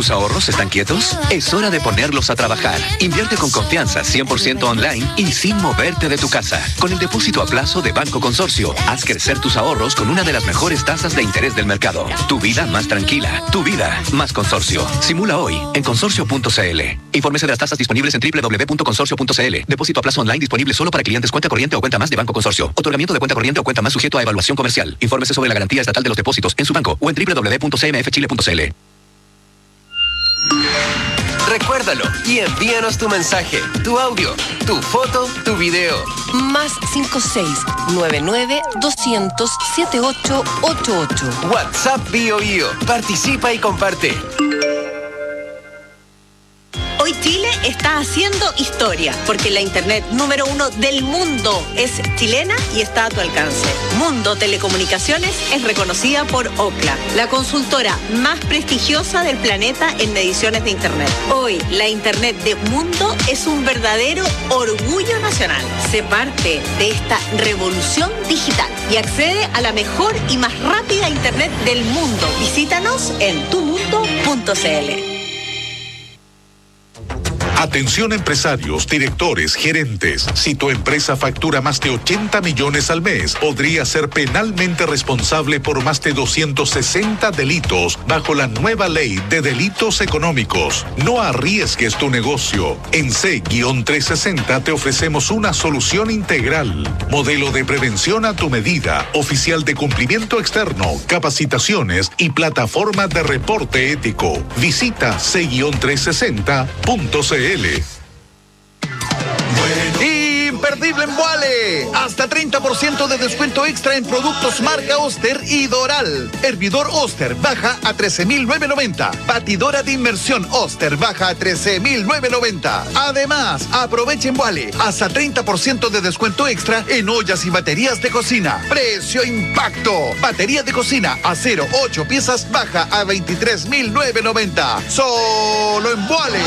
¿Tus ahorros están quietos? Es hora de ponerlos a trabajar. Invierte con confianza, 100% online y sin moverte de tu casa. Con el depósito a plazo de Banco Consorcio, haz crecer tus ahorros con una de las mejores tasas de interés del mercado. Tu vida más tranquila. Tu vida más Consorcio. Simula hoy en consorcio.cl. Infórmese de las tasas disponibles en www.consorcio.cl. Depósito a plazo online disponible solo para clientes cuenta corriente o cuenta más de Banco Consorcio. Otorgamiento de cuenta corriente o cuenta más sujeto a evaluación comercial. Infórmese sobre la garantía estatal de los depósitos en su banco o en www.cmfchile.cl. Recuérdalo y envíanos tu mensaje, tu audio, tu foto, tu video. Más 56-99-200-7888. WhatsApp Bio Bio. Participa y comparte. Hoy Chile está haciendo historia, porque la internet número 1 del mundo es chilena y está a tu alcance. Mundo Telecomunicaciones es reconocida por Ookla, la consultora más prestigiosa del planeta en mediciones de internet. Hoy, la internet de Mundo es un verdadero orgullo nacional. Sé parte de esta revolución digital y accede a la mejor y más rápida internet del mundo. Visítanos en tumundo.cl. Atención empresarios, directores, gerentes. Si tu empresa factura más de 80 millones al mes, podría ser penalmente responsable por más de 260 delitos bajo la nueva ley de delitos económicos. No arriesgues tu negocio. En C-360 te ofrecemos una solución integral. Modelo de prevención a tu medida, oficial de cumplimiento externo, capacitaciones y plataforma de reporte ético. Visita C-360.cl. Imperdible en Vuale. Hasta 30% de descuento extra en productos marca Oster y Doral. Hervidor Oster baja a 13.990. Batidora de inmersión Oster baja a 13.990. Además, aprovechen Vuale. Hasta 30% de descuento extra en ollas y baterías de cocina. Precio impacto. Batería de cocina acero 8 piezas baja a 23.990. Solo en Vuale.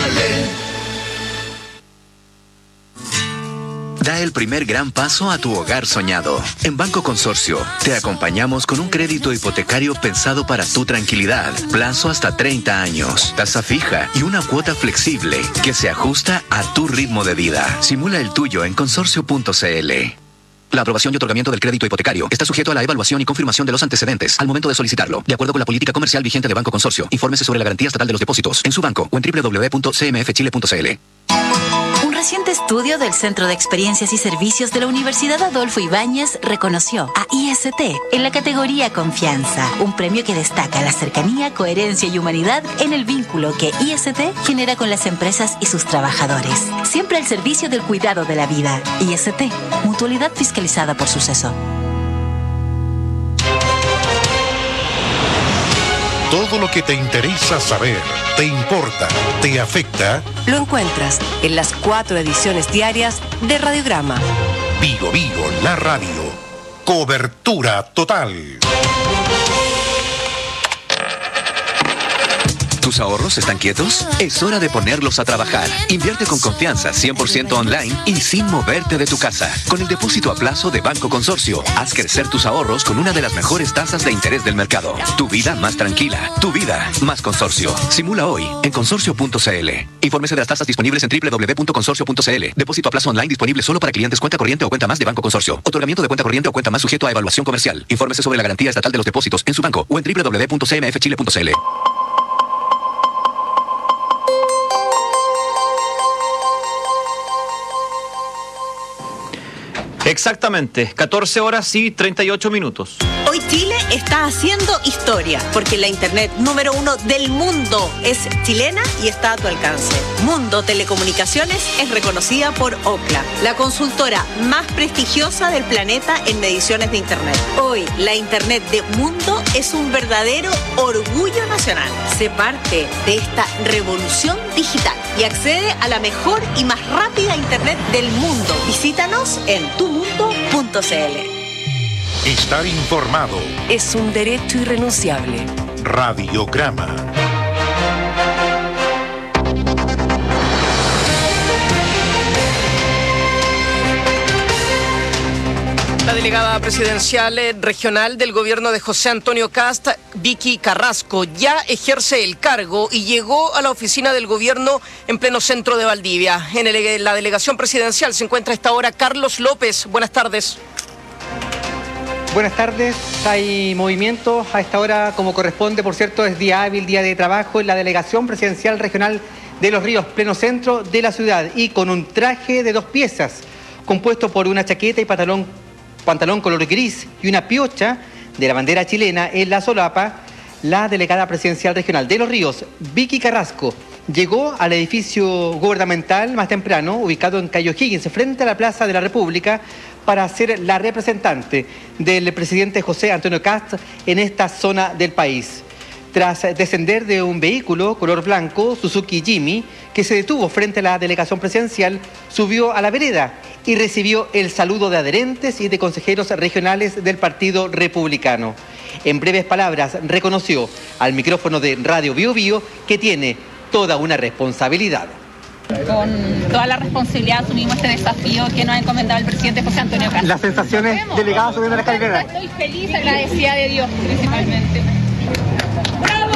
Da el primer gran paso a tu hogar soñado. En Banco Consorcio, te acompañamos con un crédito hipotecario pensado para tu tranquilidad. Plazo hasta 30 años, tasa fija y una cuota flexible que se ajusta a tu ritmo de vida. Simula el tuyo en consorcio.cl. La aprobación y otorgamiento del crédito hipotecario está sujeto a la evaluación y confirmación de los antecedentes al momento de solicitarlo, de acuerdo con la política comercial vigente de Banco Consorcio. Infórmese sobre la garantía estatal de los depósitos en su banco o en www.cmfchile.cl. Un reciente estudio del Centro de Experiencias y Servicios de la Universidad Adolfo Ibáñez reconoció a IST en la categoría Confianza, un premio que destaca la cercanía, coherencia y humanidad en el vínculo que IST genera con las empresas y sus trabajadores. Siempre al servicio del cuidado de la vida. IST, mutualidad fiscalizada por Suceso. Todo lo que te interesa saber, te importa, te afecta, lo encuentras en las 4 ediciones diarias de Radiograma. Bio Bio, la radio. Cobertura total. ¿Tus ahorros están quietos? Es hora de ponerlos a trabajar. Invierte con confianza, 100% online y sin moverte de tu casa. Con el depósito a plazo de Banco Consorcio, haz crecer tus ahorros con una de las mejores tasas de interés del mercado. Tu vida más tranquila. Tu vida más Consorcio. Simula hoy en consorcio.cl. Infórmese de las tasas disponibles en www.consorcio.cl. Depósito a plazo online disponible solo para clientes cuenta corriente o cuenta más de Banco Consorcio. Otorgamiento de cuenta corriente o cuenta más sujeto a evaluación comercial. Infórmese sobre la garantía estatal de los depósitos en su banco o en www.cmfchile.cl. Exactamente, 14 horas y 38 minutos. Hoy Chile está haciendo historia, porque la internet número 1 del mundo es chilena y está a tu alcance. Mundo Telecomunicaciones es reconocida por Ookla, la consultora más prestigiosa del planeta en mediciones de internet. Hoy, la internet de Mundo es un verdadero orgullo nacional. Sé parte de esta revolución digital y accede a la mejor y más rápida internet del mundo. Visítanos en tumundo.cl. Estar informado es un derecho irrenunciable. Radiograma. delegada presidencial regional del gobierno de José Antonio Kast, Vicky Carrasco, ya ejerce el cargo y llegó a la oficina del gobierno en pleno centro de Valdivia. En la delegación presidencial se encuentra a esta hora Carlos López. Buenas tardes. Buenas tardes. Hay movimiento a esta hora, como corresponde, por cierto, es día hábil, día de trabajo en la delegación presidencial regional de Los Ríos, pleno centro de la ciudad, y con un traje de 2 piezas, compuesto por una chaqueta y pantalón color gris y una piocha de la bandera chilena en la solapa. La delegada presidencial regional de Los Ríos, Vicky Carrasco, llegó al edificio gubernamental más temprano, ubicado en Cayo Higgins, frente a la Plaza de la República, para ser la representante del presidente José Antonio Kast en esta zona del país. Tras descender de un vehículo color blanco, Suzuki Jimmy, que se detuvo frente a la delegación presidencial, subió a la vereda y recibió el saludo de adherentes y de consejeros regionales del Partido Republicano. En breves palabras, reconoció al micrófono de Radio Bio Bio que tiene toda una responsabilidad. Con toda la responsabilidad asumimos este desafío que nos ha encomendado el presidente José Antonio Kast. Las sensaciones, delegadas subiendo la escalera. Estoy feliz, agradecida de Dios principalmente. ¡Bravo!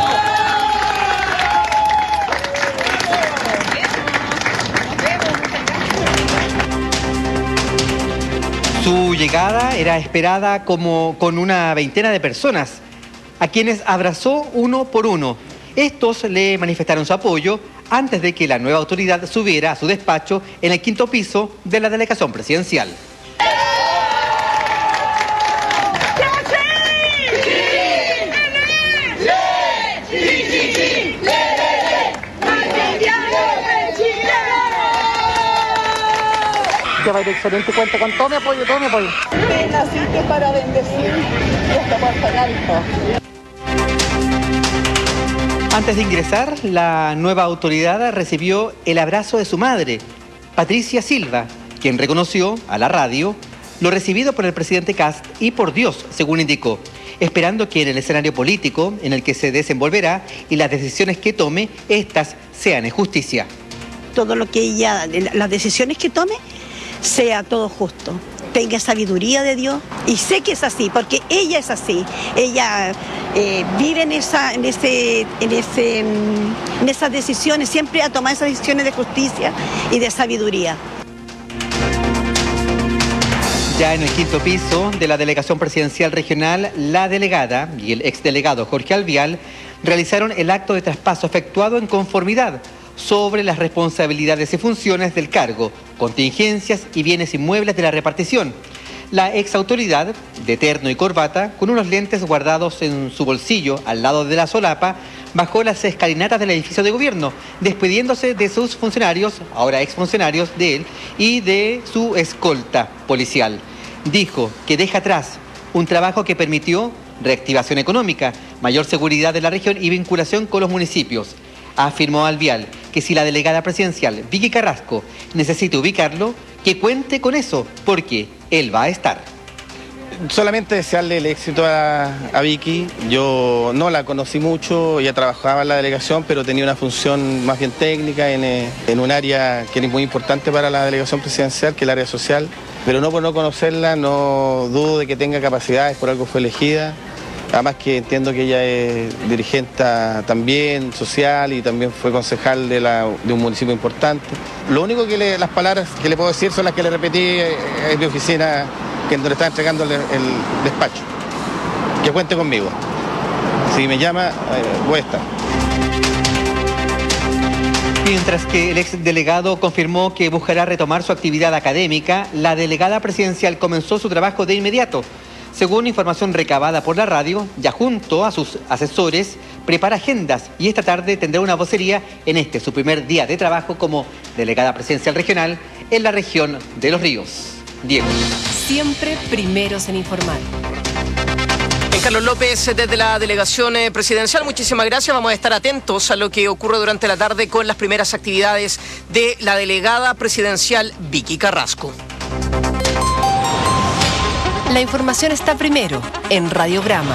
Su llegada era esperada como con una veintena de personas, a quienes abrazó uno por uno. Estos le manifestaron su apoyo antes de que la nueva autoridad subiera a su despacho en el 5º piso de la delegación presidencial. Que va a ir excelente, cuenta con todo mi apoyo, todo mi apoyo. Naciste para bendecir y hasta puerta en alto. Antes de ingresar, la nueva autoridad recibió el abrazo de su madre, Patricia Silva, quien reconoció a la radio lo recibido por el presidente Kast y por Dios, según indicó, esperando que en el escenario político en el que se desenvolverá y las decisiones que tome, estas sean en justicia. Todo lo que ella, las decisiones que tome, sea todo justo, tenga sabiduría de Dios, y sé que es así, porque ella es así, ella vive en esas decisiones, siempre ha tomado esas decisiones de justicia y de sabiduría. Ya en el 5º piso de la delegación presidencial regional, la delegada y el exdelegado Jorge Alvial realizaron el acto de traspaso efectuado en conformidad sobre las responsabilidades y funciones del cargo, contingencias y bienes inmuebles de la repartición. La exautoridad, de terno y corbata, con unos lentes guardados en su bolsillo al lado de la solapa, bajó las escalinatas del edificio de gobierno, despidiéndose de sus funcionarios, ahora exfuncionarios de él, y de su escolta policial. Dijo que deja atrás un trabajo que permitió reactivación económica, mayor seguridad de la región y vinculación con los municipios. Afirmó Alvial que si la delegada presidencial Vicky Carrasco necesita ubicarlo, que cuente con eso, porque él va a estar. Solamente desearle el éxito a Vicky. Yo no la conocí mucho, ella trabajaba en la delegación, pero tenía una función más bien técnica en un área que es muy importante para la delegación presidencial, que es el área social. Pero no por no conocerla, no dudo de que tenga capacidades, por algo fue elegida. Además que entiendo que ella es dirigente también social y también fue concejal de un municipio importante. Lo único que las palabras que le puedo decir son las que le repetí en mi oficina, donde le estaba entregando el despacho. Que cuente conmigo. Si me llama, voy a estar. Mientras que el exdelegado confirmó que buscará retomar su actividad académica, la delegada presidencial comenzó su trabajo de inmediato. Según información recabada por la radio, ya junto a sus asesores, prepara agendas y esta tarde tendrá una vocería en su primer día de trabajo como delegada presidencial regional en la región de Los Ríos. Diego. Siempre primeros en informar. Carlos López, desde la delegación presidencial, muchísimas gracias. Vamos a estar atentos a lo que ocurre durante la tarde con las primeras actividades de la delegada presidencial Vicky Carrasco. La información está primero en Radiograma.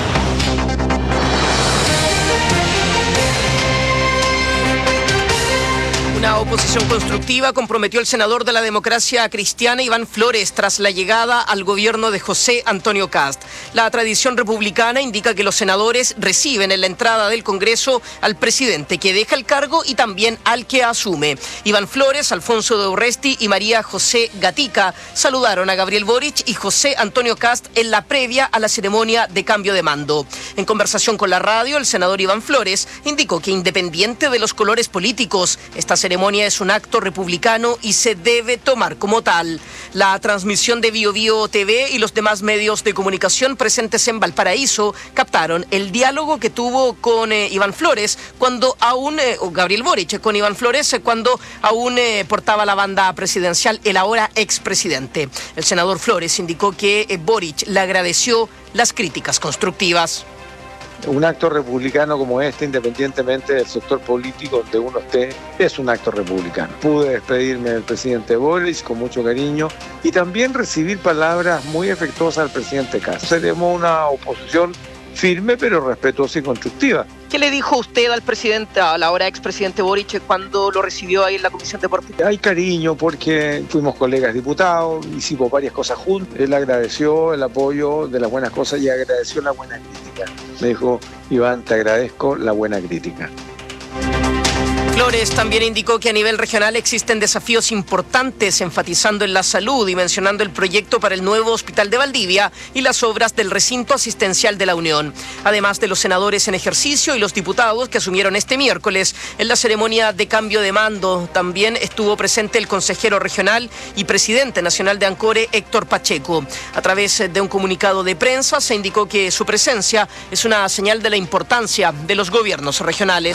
Una oposición constructiva comprometió el senador de la Democracia Cristiana Iván Flores tras la llegada al gobierno de José Antonio Kast. La tradición republicana indica que los senadores reciben en la entrada del Congreso al presidente que deja el cargo y también al que asume. Iván Flores, Alfonso de Urresti y María José Gatica saludaron a Gabriel Boric y José Antonio Kast en la previa a la ceremonia de cambio de mando. En conversación con la radio, el senador Iván Flores indicó que independiente de los colores políticos, esta ceremonia es un acto republicano y se debe tomar como tal. La transmisión de Bio Bio TV y los demás medios de comunicación presentes en Valparaíso captaron el diálogo que tuvo con Iván Flores cuando aún, Gabriel Boric con Iván Flores cuando aún portaba la banda presidencial el ahora expresidente. El senador Flores indicó que Boric le agradeció las críticas constructivas. Un acto republicano como este, independientemente del sector político donde uno esté, es un acto republicano. Pude despedirme del presidente Boric con mucho cariño y también recibir palabras muy afectuosas del presidente Kast. Seremos una oposición firme pero respetuosa y constructiva. ¿Qué le dijo usted al presidente, al ahora expresidente Boric, cuando lo recibió ahí en la Comisión Deportiva? Hay cariño porque fuimos colegas diputados, hicimos varias cosas juntos. Él agradeció el apoyo de las buenas cosas y agradeció la buena crítica. Me dijo, Iván, te agradezco la buena crítica. Flores también indicó que a nivel regional existen desafíos importantes, enfatizando en la salud y mencionando el proyecto para el nuevo hospital de Valdivia y las obras del recinto asistencial de la Unión. Además de los senadores en ejercicio y los diputados que asumieron este miércoles en la ceremonia de cambio de mando, también estuvo presente el consejero regional y presidente nacional de Ancore, Héctor Pacheco. A través de un comunicado de prensa se indicó que su presencia es una señal de la importancia de los gobiernos regionales.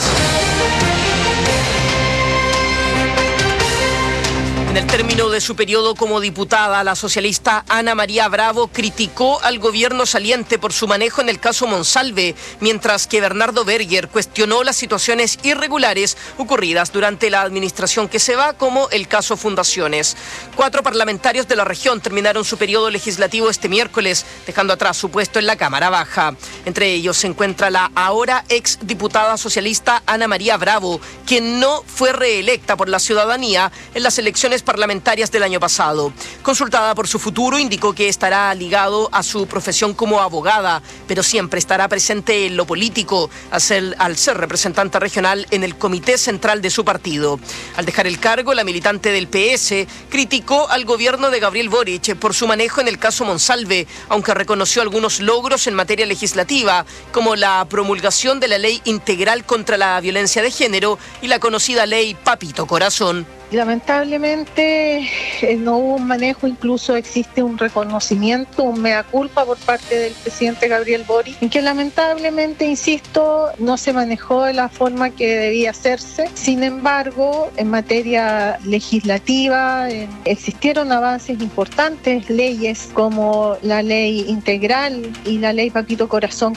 En el término de su periodo como diputada, la socialista Ana María Bravo criticó al gobierno saliente por su manejo en el caso Monsalve, mientras que Bernardo Berger cuestionó las situaciones irregulares ocurridas durante la administración que se va, como el caso Fundaciones. 4 parlamentarios de la región terminaron su periodo legislativo este miércoles, dejando atrás su puesto en la Cámara Baja. Entre ellos se encuentra la ahora exdiputada socialista Ana María Bravo, quien no fue reelecta por la ciudadanía en las elecciones parlamentarias del año pasado. Consultada por su futuro, indicó que estará ligado a su profesión como abogada, pero siempre estará presente en lo político, al ser representante regional en el Comité Central de su partido. Al dejar el cargo, la militante del PS criticó al gobierno de Gabriel Boric por su manejo en el caso Monsalve, aunque reconoció algunos logros en materia legislativa, como la promulgación de la Ley Integral contra la Violencia de Género y la conocida Ley Papito Corazón. Lamentablemente no hubo un manejo, incluso existe un reconocimiento, un mea culpa por parte del presidente Gabriel Boric, en que lamentablemente, insisto, no se manejó de la forma que debía hacerse. Sin embargo, en materia legislativa existieron avances importantes, leyes como la Ley Integral y la Ley Papito Corazón.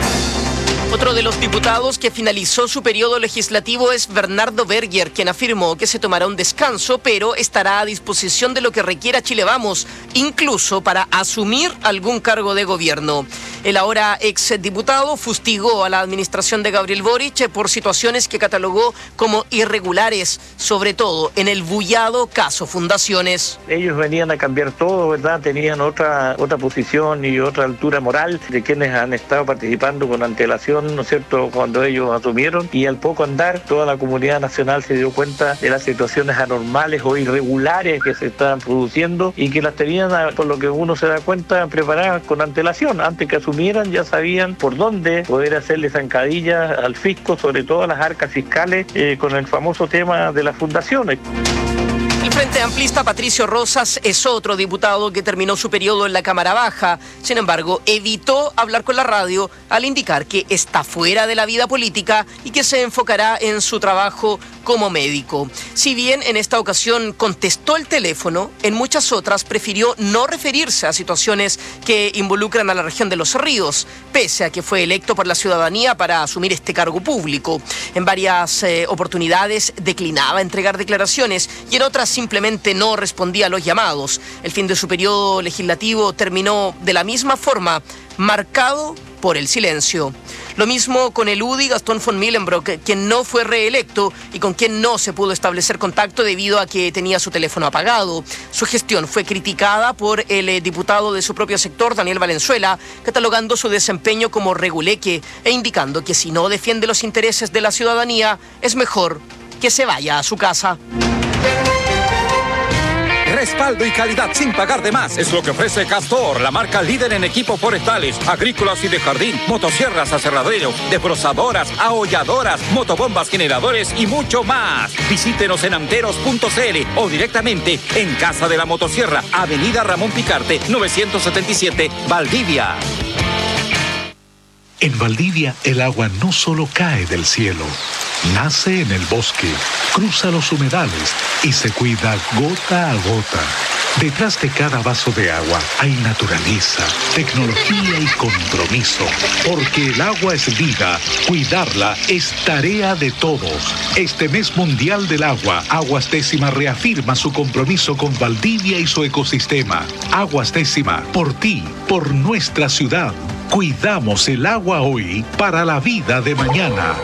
Otro de los diputados que finalizó su periodo legislativo es Bernardo Berger, quien afirmó que se tomará un descanso, pero estará a disposición de lo que requiera Chile Vamos, incluso para asumir algún cargo de gobierno. El ahora exdiputado fustigó a la administración de Gabriel Boric por situaciones que catalogó como irregulares, sobre todo en el bullado caso Fundaciones. Ellos venían a cambiar todo, ¿verdad? Tenían otra posición y otra altura moral de quienes han estado participando con antelación, ¿no es cierto?, cuando ellos asumieron, y al poco andar toda la comunidad nacional se dio cuenta de las situaciones anormales o irregulares que se estaban produciendo y que las tenían, por lo que uno se da cuenta, preparadas con antelación. Antes que asumieran ya sabían por dónde poder hacerle zancadillas al fisco, sobre todo a las arcas fiscales, con el famoso tema de las fundaciones. El Frente Amplista Patricio Rosas es otro diputado que terminó su periodo en la Cámara Baja. Sin embargo, evitó hablar con la radio al indicar que está fuera de la vida política y que se enfocará en su trabajo como médico. Si bien en esta ocasión contestó el teléfono, en muchas otras prefirió no referirse a situaciones que involucran a la región de Los Ríos, pese a que fue electo por la ciudadanía para asumir este cargo público. En varias oportunidades declinaba entregar declaraciones y en otras simplemente no respondía a los llamados. El fin de su periodo legislativo terminó de la misma forma, marcado por el silencio. Lo mismo con el UDI Gastón von Millenbrock, quien no fue reelecto y con quien no se pudo establecer contacto debido a que tenía su teléfono apagado. Su gestión fue criticada por el diputado de su propio sector, Daniel Valenzuela, catalogando su desempeño como reguleque e indicando que si no defiende los intereses de la ciudadanía, es mejor que se vaya a su casa. Respaldo y calidad sin pagar de más es lo que ofrece Castor, la marca líder en equipos forestales, agrícolas y de jardín, motosierras, aserraderos, desbrozadoras, aholladoras, motobombas, generadores y mucho más. Visítenos en anteros.cl o directamente en Casa de la Motosierra, Avenida Ramón Picarte, 977, Valdivia. En Valdivia, el agua no solo cae del cielo, nace en el bosque, cruza los humedales y se cuida gota a gota. Detrás de cada vaso de agua hay naturaleza, tecnología y compromiso. Porque el agua es vida, cuidarla es tarea de todos. Este mes mundial del agua, Aguas Décima reafirma su compromiso con Valdivia y su ecosistema. Aguas Décima, por ti, por nuestra ciudad. Cuidamos el agua hoy para la vida de mañana.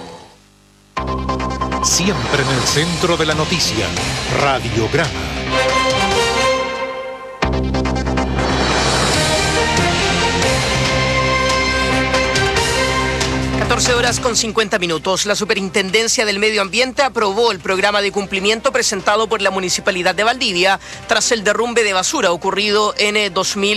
Siempre en el centro de la noticia, Radiograma. 14:50. La Superintendencia del Medio Ambiente aprobó el programa de cumplimiento presentado por la Municipalidad de Valdivia tras el derrumbe de basura ocurrido en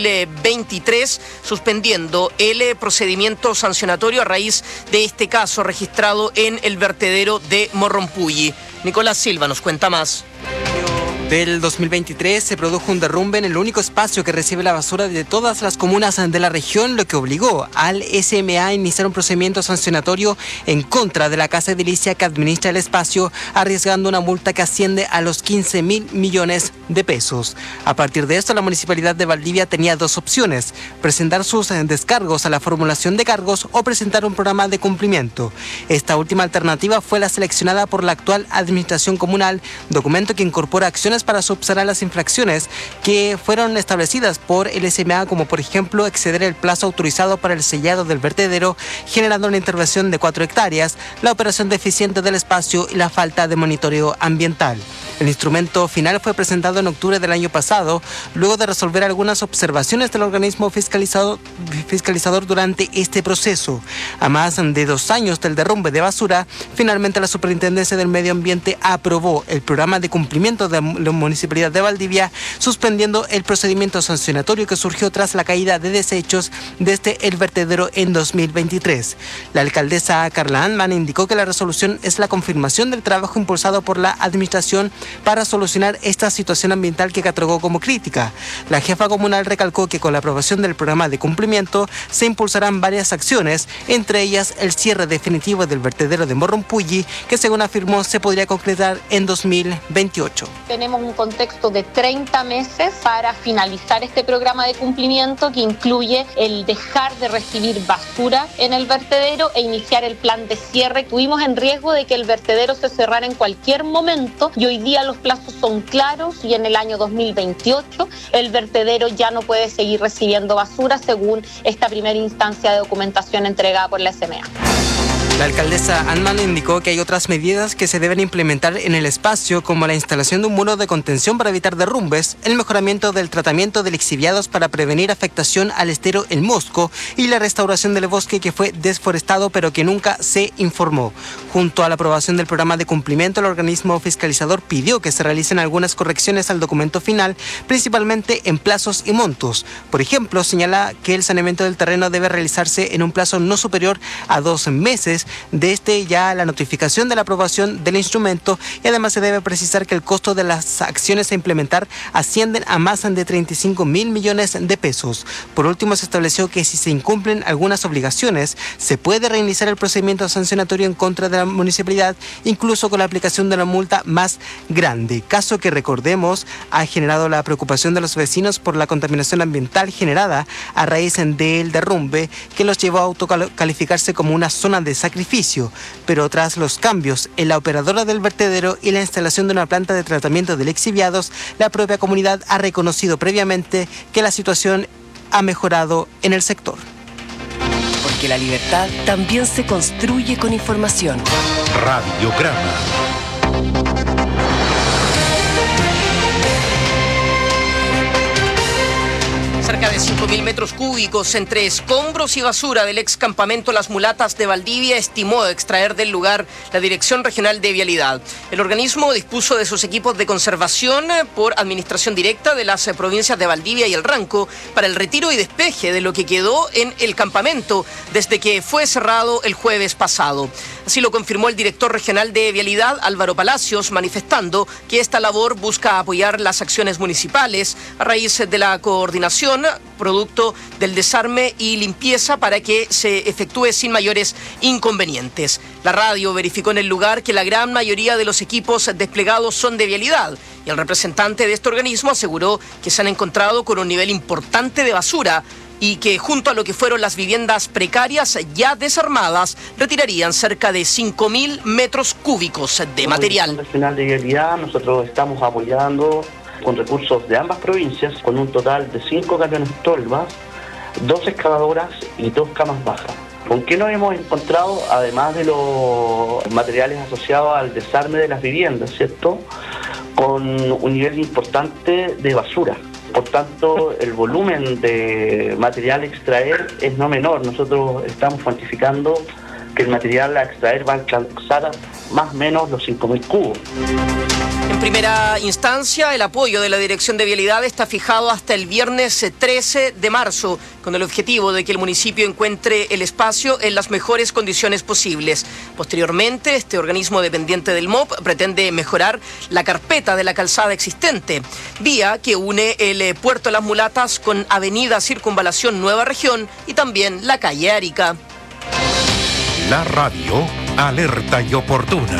2023, suspendiendo el procedimiento sancionatorio a raíz de este caso registrado en el vertedero de Morrompulli. Nicolás Silva nos cuenta más. Del 2023 se produjo un derrumbe en el único espacio que recibe la basura de todas las comunas de la región, lo que obligó al SMA a iniciar un procedimiento sancionatorio en contra de la Casa Edilicia que administra el espacio, arriesgando una multa que asciende a los 15.000 millones de pesos. A partir de esto, la Municipalidad de Valdivia tenía dos opciones: presentar sus descargos a la formulación de cargos o presentar un programa de cumplimiento. Esta última alternativa fue la seleccionada por la actual administración comunal, documento que incorpora acciones para subsanar las infracciones que fueron establecidas por el SMA, como por ejemplo exceder el plazo autorizado para el sellado del vertedero, generando una intervención de 4 hectáreas, la operación deficiente del espacio y la falta de monitoreo ambiental. El instrumento final fue presentado en octubre del año pasado, luego de resolver algunas observaciones del organismo fiscalizador durante este proceso. A más de 2 años del derrumbe de basura, finalmente la Superintendencia del Medio Ambiente aprobó el programa de cumplimiento de la Municipalidad de Valdivia, suspendiendo el procedimiento sancionatorio que surgió tras la caída de desechos desde el vertedero en 2023. La alcaldesa Carla Antman indicó que la resolución es la confirmación del trabajo impulsado por la administración para solucionar esta situación ambiental que catalogó como crítica. La jefa comunal recalcó que con la aprobación del programa de cumplimiento se impulsarán varias acciones, entre ellas el cierre definitivo del vertedero de Morrompulli, que según afirmó se podría concretar en 2028. Tenemos un contexto de 30 meses para finalizar este programa de cumplimiento que incluye el dejar de recibir basura en el vertedero e iniciar el plan de cierre. Tuvimos en riesgo de que el vertedero se cerrara en cualquier momento y hoy día los plazos son claros y en el año 2028 el vertedero ya no puede seguir recibiendo basura según esta primera instancia de documentación entregada por la SMA. La alcaldesa Antman indicó que hay otras medidas que se deben implementar en el espacio, como la instalación de un muro de contención para evitar derrumbes, el mejoramiento del tratamiento de lixiviados para prevenir afectación al estero El Mosco y la restauración del bosque que fue desforestado pero que nunca se informó. Junto a la aprobación del programa de cumplimiento, el organismo fiscalizador pidió que se realicen algunas correcciones al documento final, principalmente en plazos y montos. Por ejemplo, señala que el saneamiento del terreno debe realizarse en un plazo no superior a 2 meses, desde ya la notificación de la aprobación del instrumento, y además se debe precisar que el costo de las acciones a implementar ascienden a más de 35.000 millones de pesos. Por último, se estableció que si se incumplen algunas obligaciones, se puede reiniciar el procedimiento sancionatorio en contra de la municipalidad, incluso con la aplicación de una multa más grande. Caso que, recordemos, ha generado la preocupación de los vecinos por la contaminación ambiental generada a raíz del derrumbe, que los llevó a autocalificarse como una zona de sacrificio. Pero tras los cambios en la operadora del vertedero y la instalación de una planta de tratamiento de lixiviados, la propia comunidad ha reconocido previamente que la situación ha mejorado en el sector. Porque la libertad también se construye con información. Radiograma. Cerca de 5.000 metros cúbicos entre escombros y basura del ex campamento Las Mulatas de Valdivia estimó extraer del lugar la Dirección Regional de Vialidad. El organismo dispuso de sus equipos de conservación por administración directa de las provincias de Valdivia y El Ranco para el retiro y despeje de lo que quedó en el campamento desde que fue cerrado el jueves pasado. Así lo confirmó el director regional de Vialidad, Álvaro Palacios, manifestando que esta labor busca apoyar las acciones municipales a raíz de la coordinación producto del desarme y limpieza para que se efectúe sin mayores inconvenientes. La radio verificó en el lugar que la gran mayoría de los equipos desplegados son de Vialidad y el representante de este organismo aseguró que se han encontrado con un nivel importante de basura y que junto a lo que fueron las viviendas precarias ya desarmadas retirarían cerca de 5.000 metros cúbicos de material. La Dirección Regional de Vialidad, nosotros estamos apoyando con recursos de ambas provincias, con un total de 5 camiones tolvas, 2 excavadoras y 2 camas bajas. ¿Con qué nos hemos encontrado? Además de los materiales asociados al desarme de las viviendas, ¿cierto? Con un nivel importante de basura. Por tanto, el volumen de material a extraer es no menor. Nosotros estamos cuantificando que el material a extraer va a alcanzar más o menos los 5.000 cubos. En primera instancia, el apoyo de la Dirección de Vialidad está fijado hasta el viernes 13 de marzo, con el objetivo de que el municipio encuentre el espacio en las mejores condiciones posibles. Posteriormente, este organismo dependiente del MOP pretende mejorar la carpeta de la calzada existente, vía que une el Puerto de Las Mulatas con Avenida Circunvalación Nueva Región y también la calle Arica. La radio alerta y oportuna.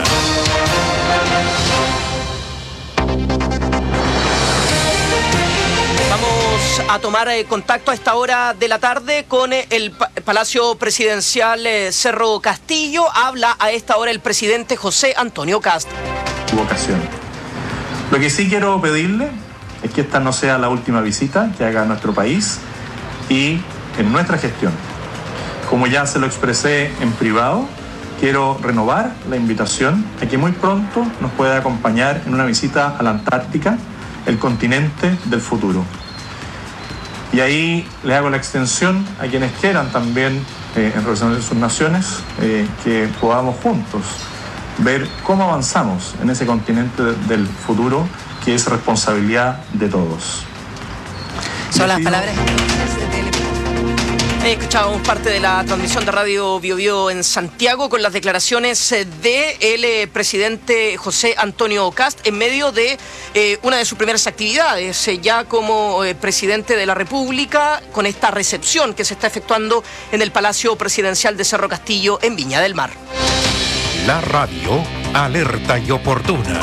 A tomar contacto a esta hora de la tarde con el Palacio Presidencial Cerro Castillo. Habla a esta hora el presidente José Antonio Kast. Vocación. Lo que sí quiero pedirle es que esta no sea la última visita que haga a nuestro país y en nuestra gestión. Como ya se lo expresé en privado, quiero renovar la invitación a que muy pronto nos pueda acompañar en una visita a la Antártica, el continente del futuro. Y ahí le hago la extensión a quienes quieran también, en relación a sus naciones, que podamos juntos ver cómo avanzamos en ese continente del futuro, que es responsabilidad de todos. Son las palabras. Escuchábamos parte de la transmisión de Radio Bio Bio en Santiago con las declaraciones del presidente José Antonio Kast en medio de una de sus primeras actividades, ya como presidente de la República, con esta recepción que se está efectuando en el Palacio Presidencial de Cerro Castillo en Viña del Mar. La radio alerta y oportuna.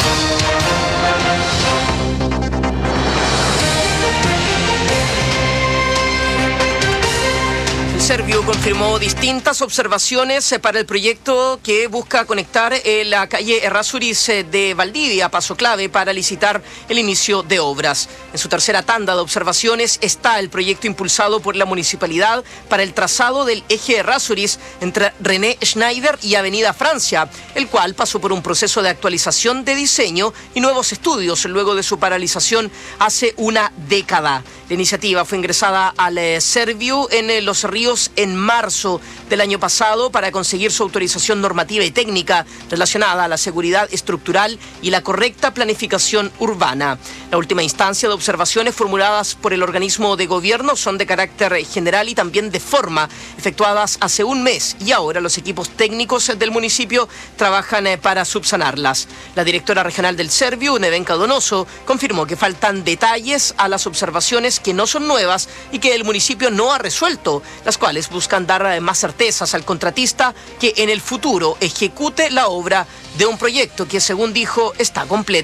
Servio confirmó distintas observaciones para el proyecto que busca conectar la calle Errázuriz de Valdivia, paso clave para licitar el inicio de obras. En su tercera tanda de observaciones está el proyecto impulsado por la municipalidad para el trazado del eje Errázuriz entre René Schneider y Avenida Francia, el cual pasó por un proceso de actualización de diseño y nuevos estudios luego de su paralización hace una década. La iniciativa fue ingresada al Servio en Los Ríos en marzo del año pasado para conseguir su autorización normativa y técnica relacionada a la seguridad estructural y la correcta planificación urbana. La última instancia de observaciones formuladas por el organismo de gobierno son de carácter general y también de forma, efectuadas hace un mes, y ahora los equipos técnicos del municipio trabajan para subsanarlas. La directora regional del Servio, Nevenka Donoso, confirmó que faltan detalles a las observaciones que no son nuevas y que el municipio no ha resuelto, las cuales buscan dar más certezas al contratista que en el futuro ejecute la obra de un proyecto que, según dijo, está completo.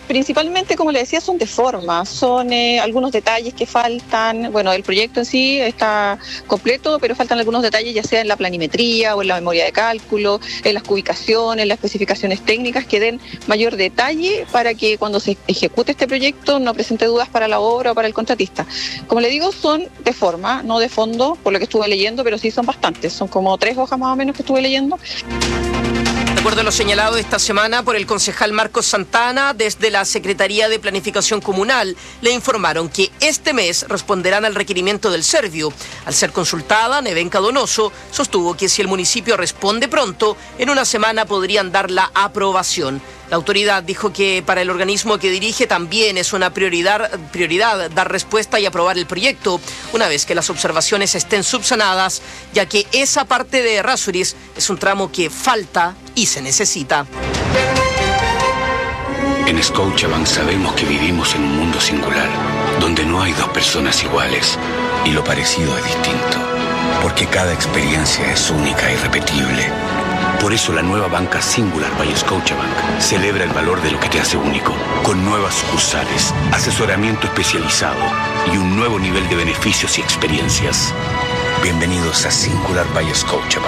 Principalmente, como le decía, son de forma, son algunos detalles que faltan. Bueno, el proyecto en sí está completo, pero faltan algunos detalles, ya sea en la planimetría o en la memoria de cálculo, en las cubicaciones, en las especificaciones técnicas, que den mayor detalle para que cuando se ejecute este proyecto no presente dudas para la obra o para el contratista. Como le digo, son de forma, no de fondo, por lo que estuve leyendo, pero sí son bastantes, son como 3 hojas más o menos que estuve leyendo. De acuerdo a lo señalado esta semana por el concejal Marcos Santana, desde la Secretaría de Planificación Comunal le informaron que este mes responderán al requerimiento del Servio. Al ser consultada, Nevenka Donoso sostuvo que si el municipio responde pronto, en una semana podrían dar la aprobación. La autoridad dijo que para el organismo que dirige también es una prioridad dar respuesta y aprobar el proyecto una vez que las observaciones estén subsanadas, ya que esa parte de Errázuriz es un tramo que falta y se necesita. En Scotiabank sabemos que vivimos en un mundo singular, donde no hay dos personas iguales y lo parecido es distinto, porque cada experiencia es única e irrepetible. Por eso la nueva banca Singular by Scotiabank celebra el valor de lo que te hace único, con nuevas sucursales, asesoramiento especializado y un nuevo nivel de beneficios y experiencias. Bienvenidos a Singular by Scotiabank.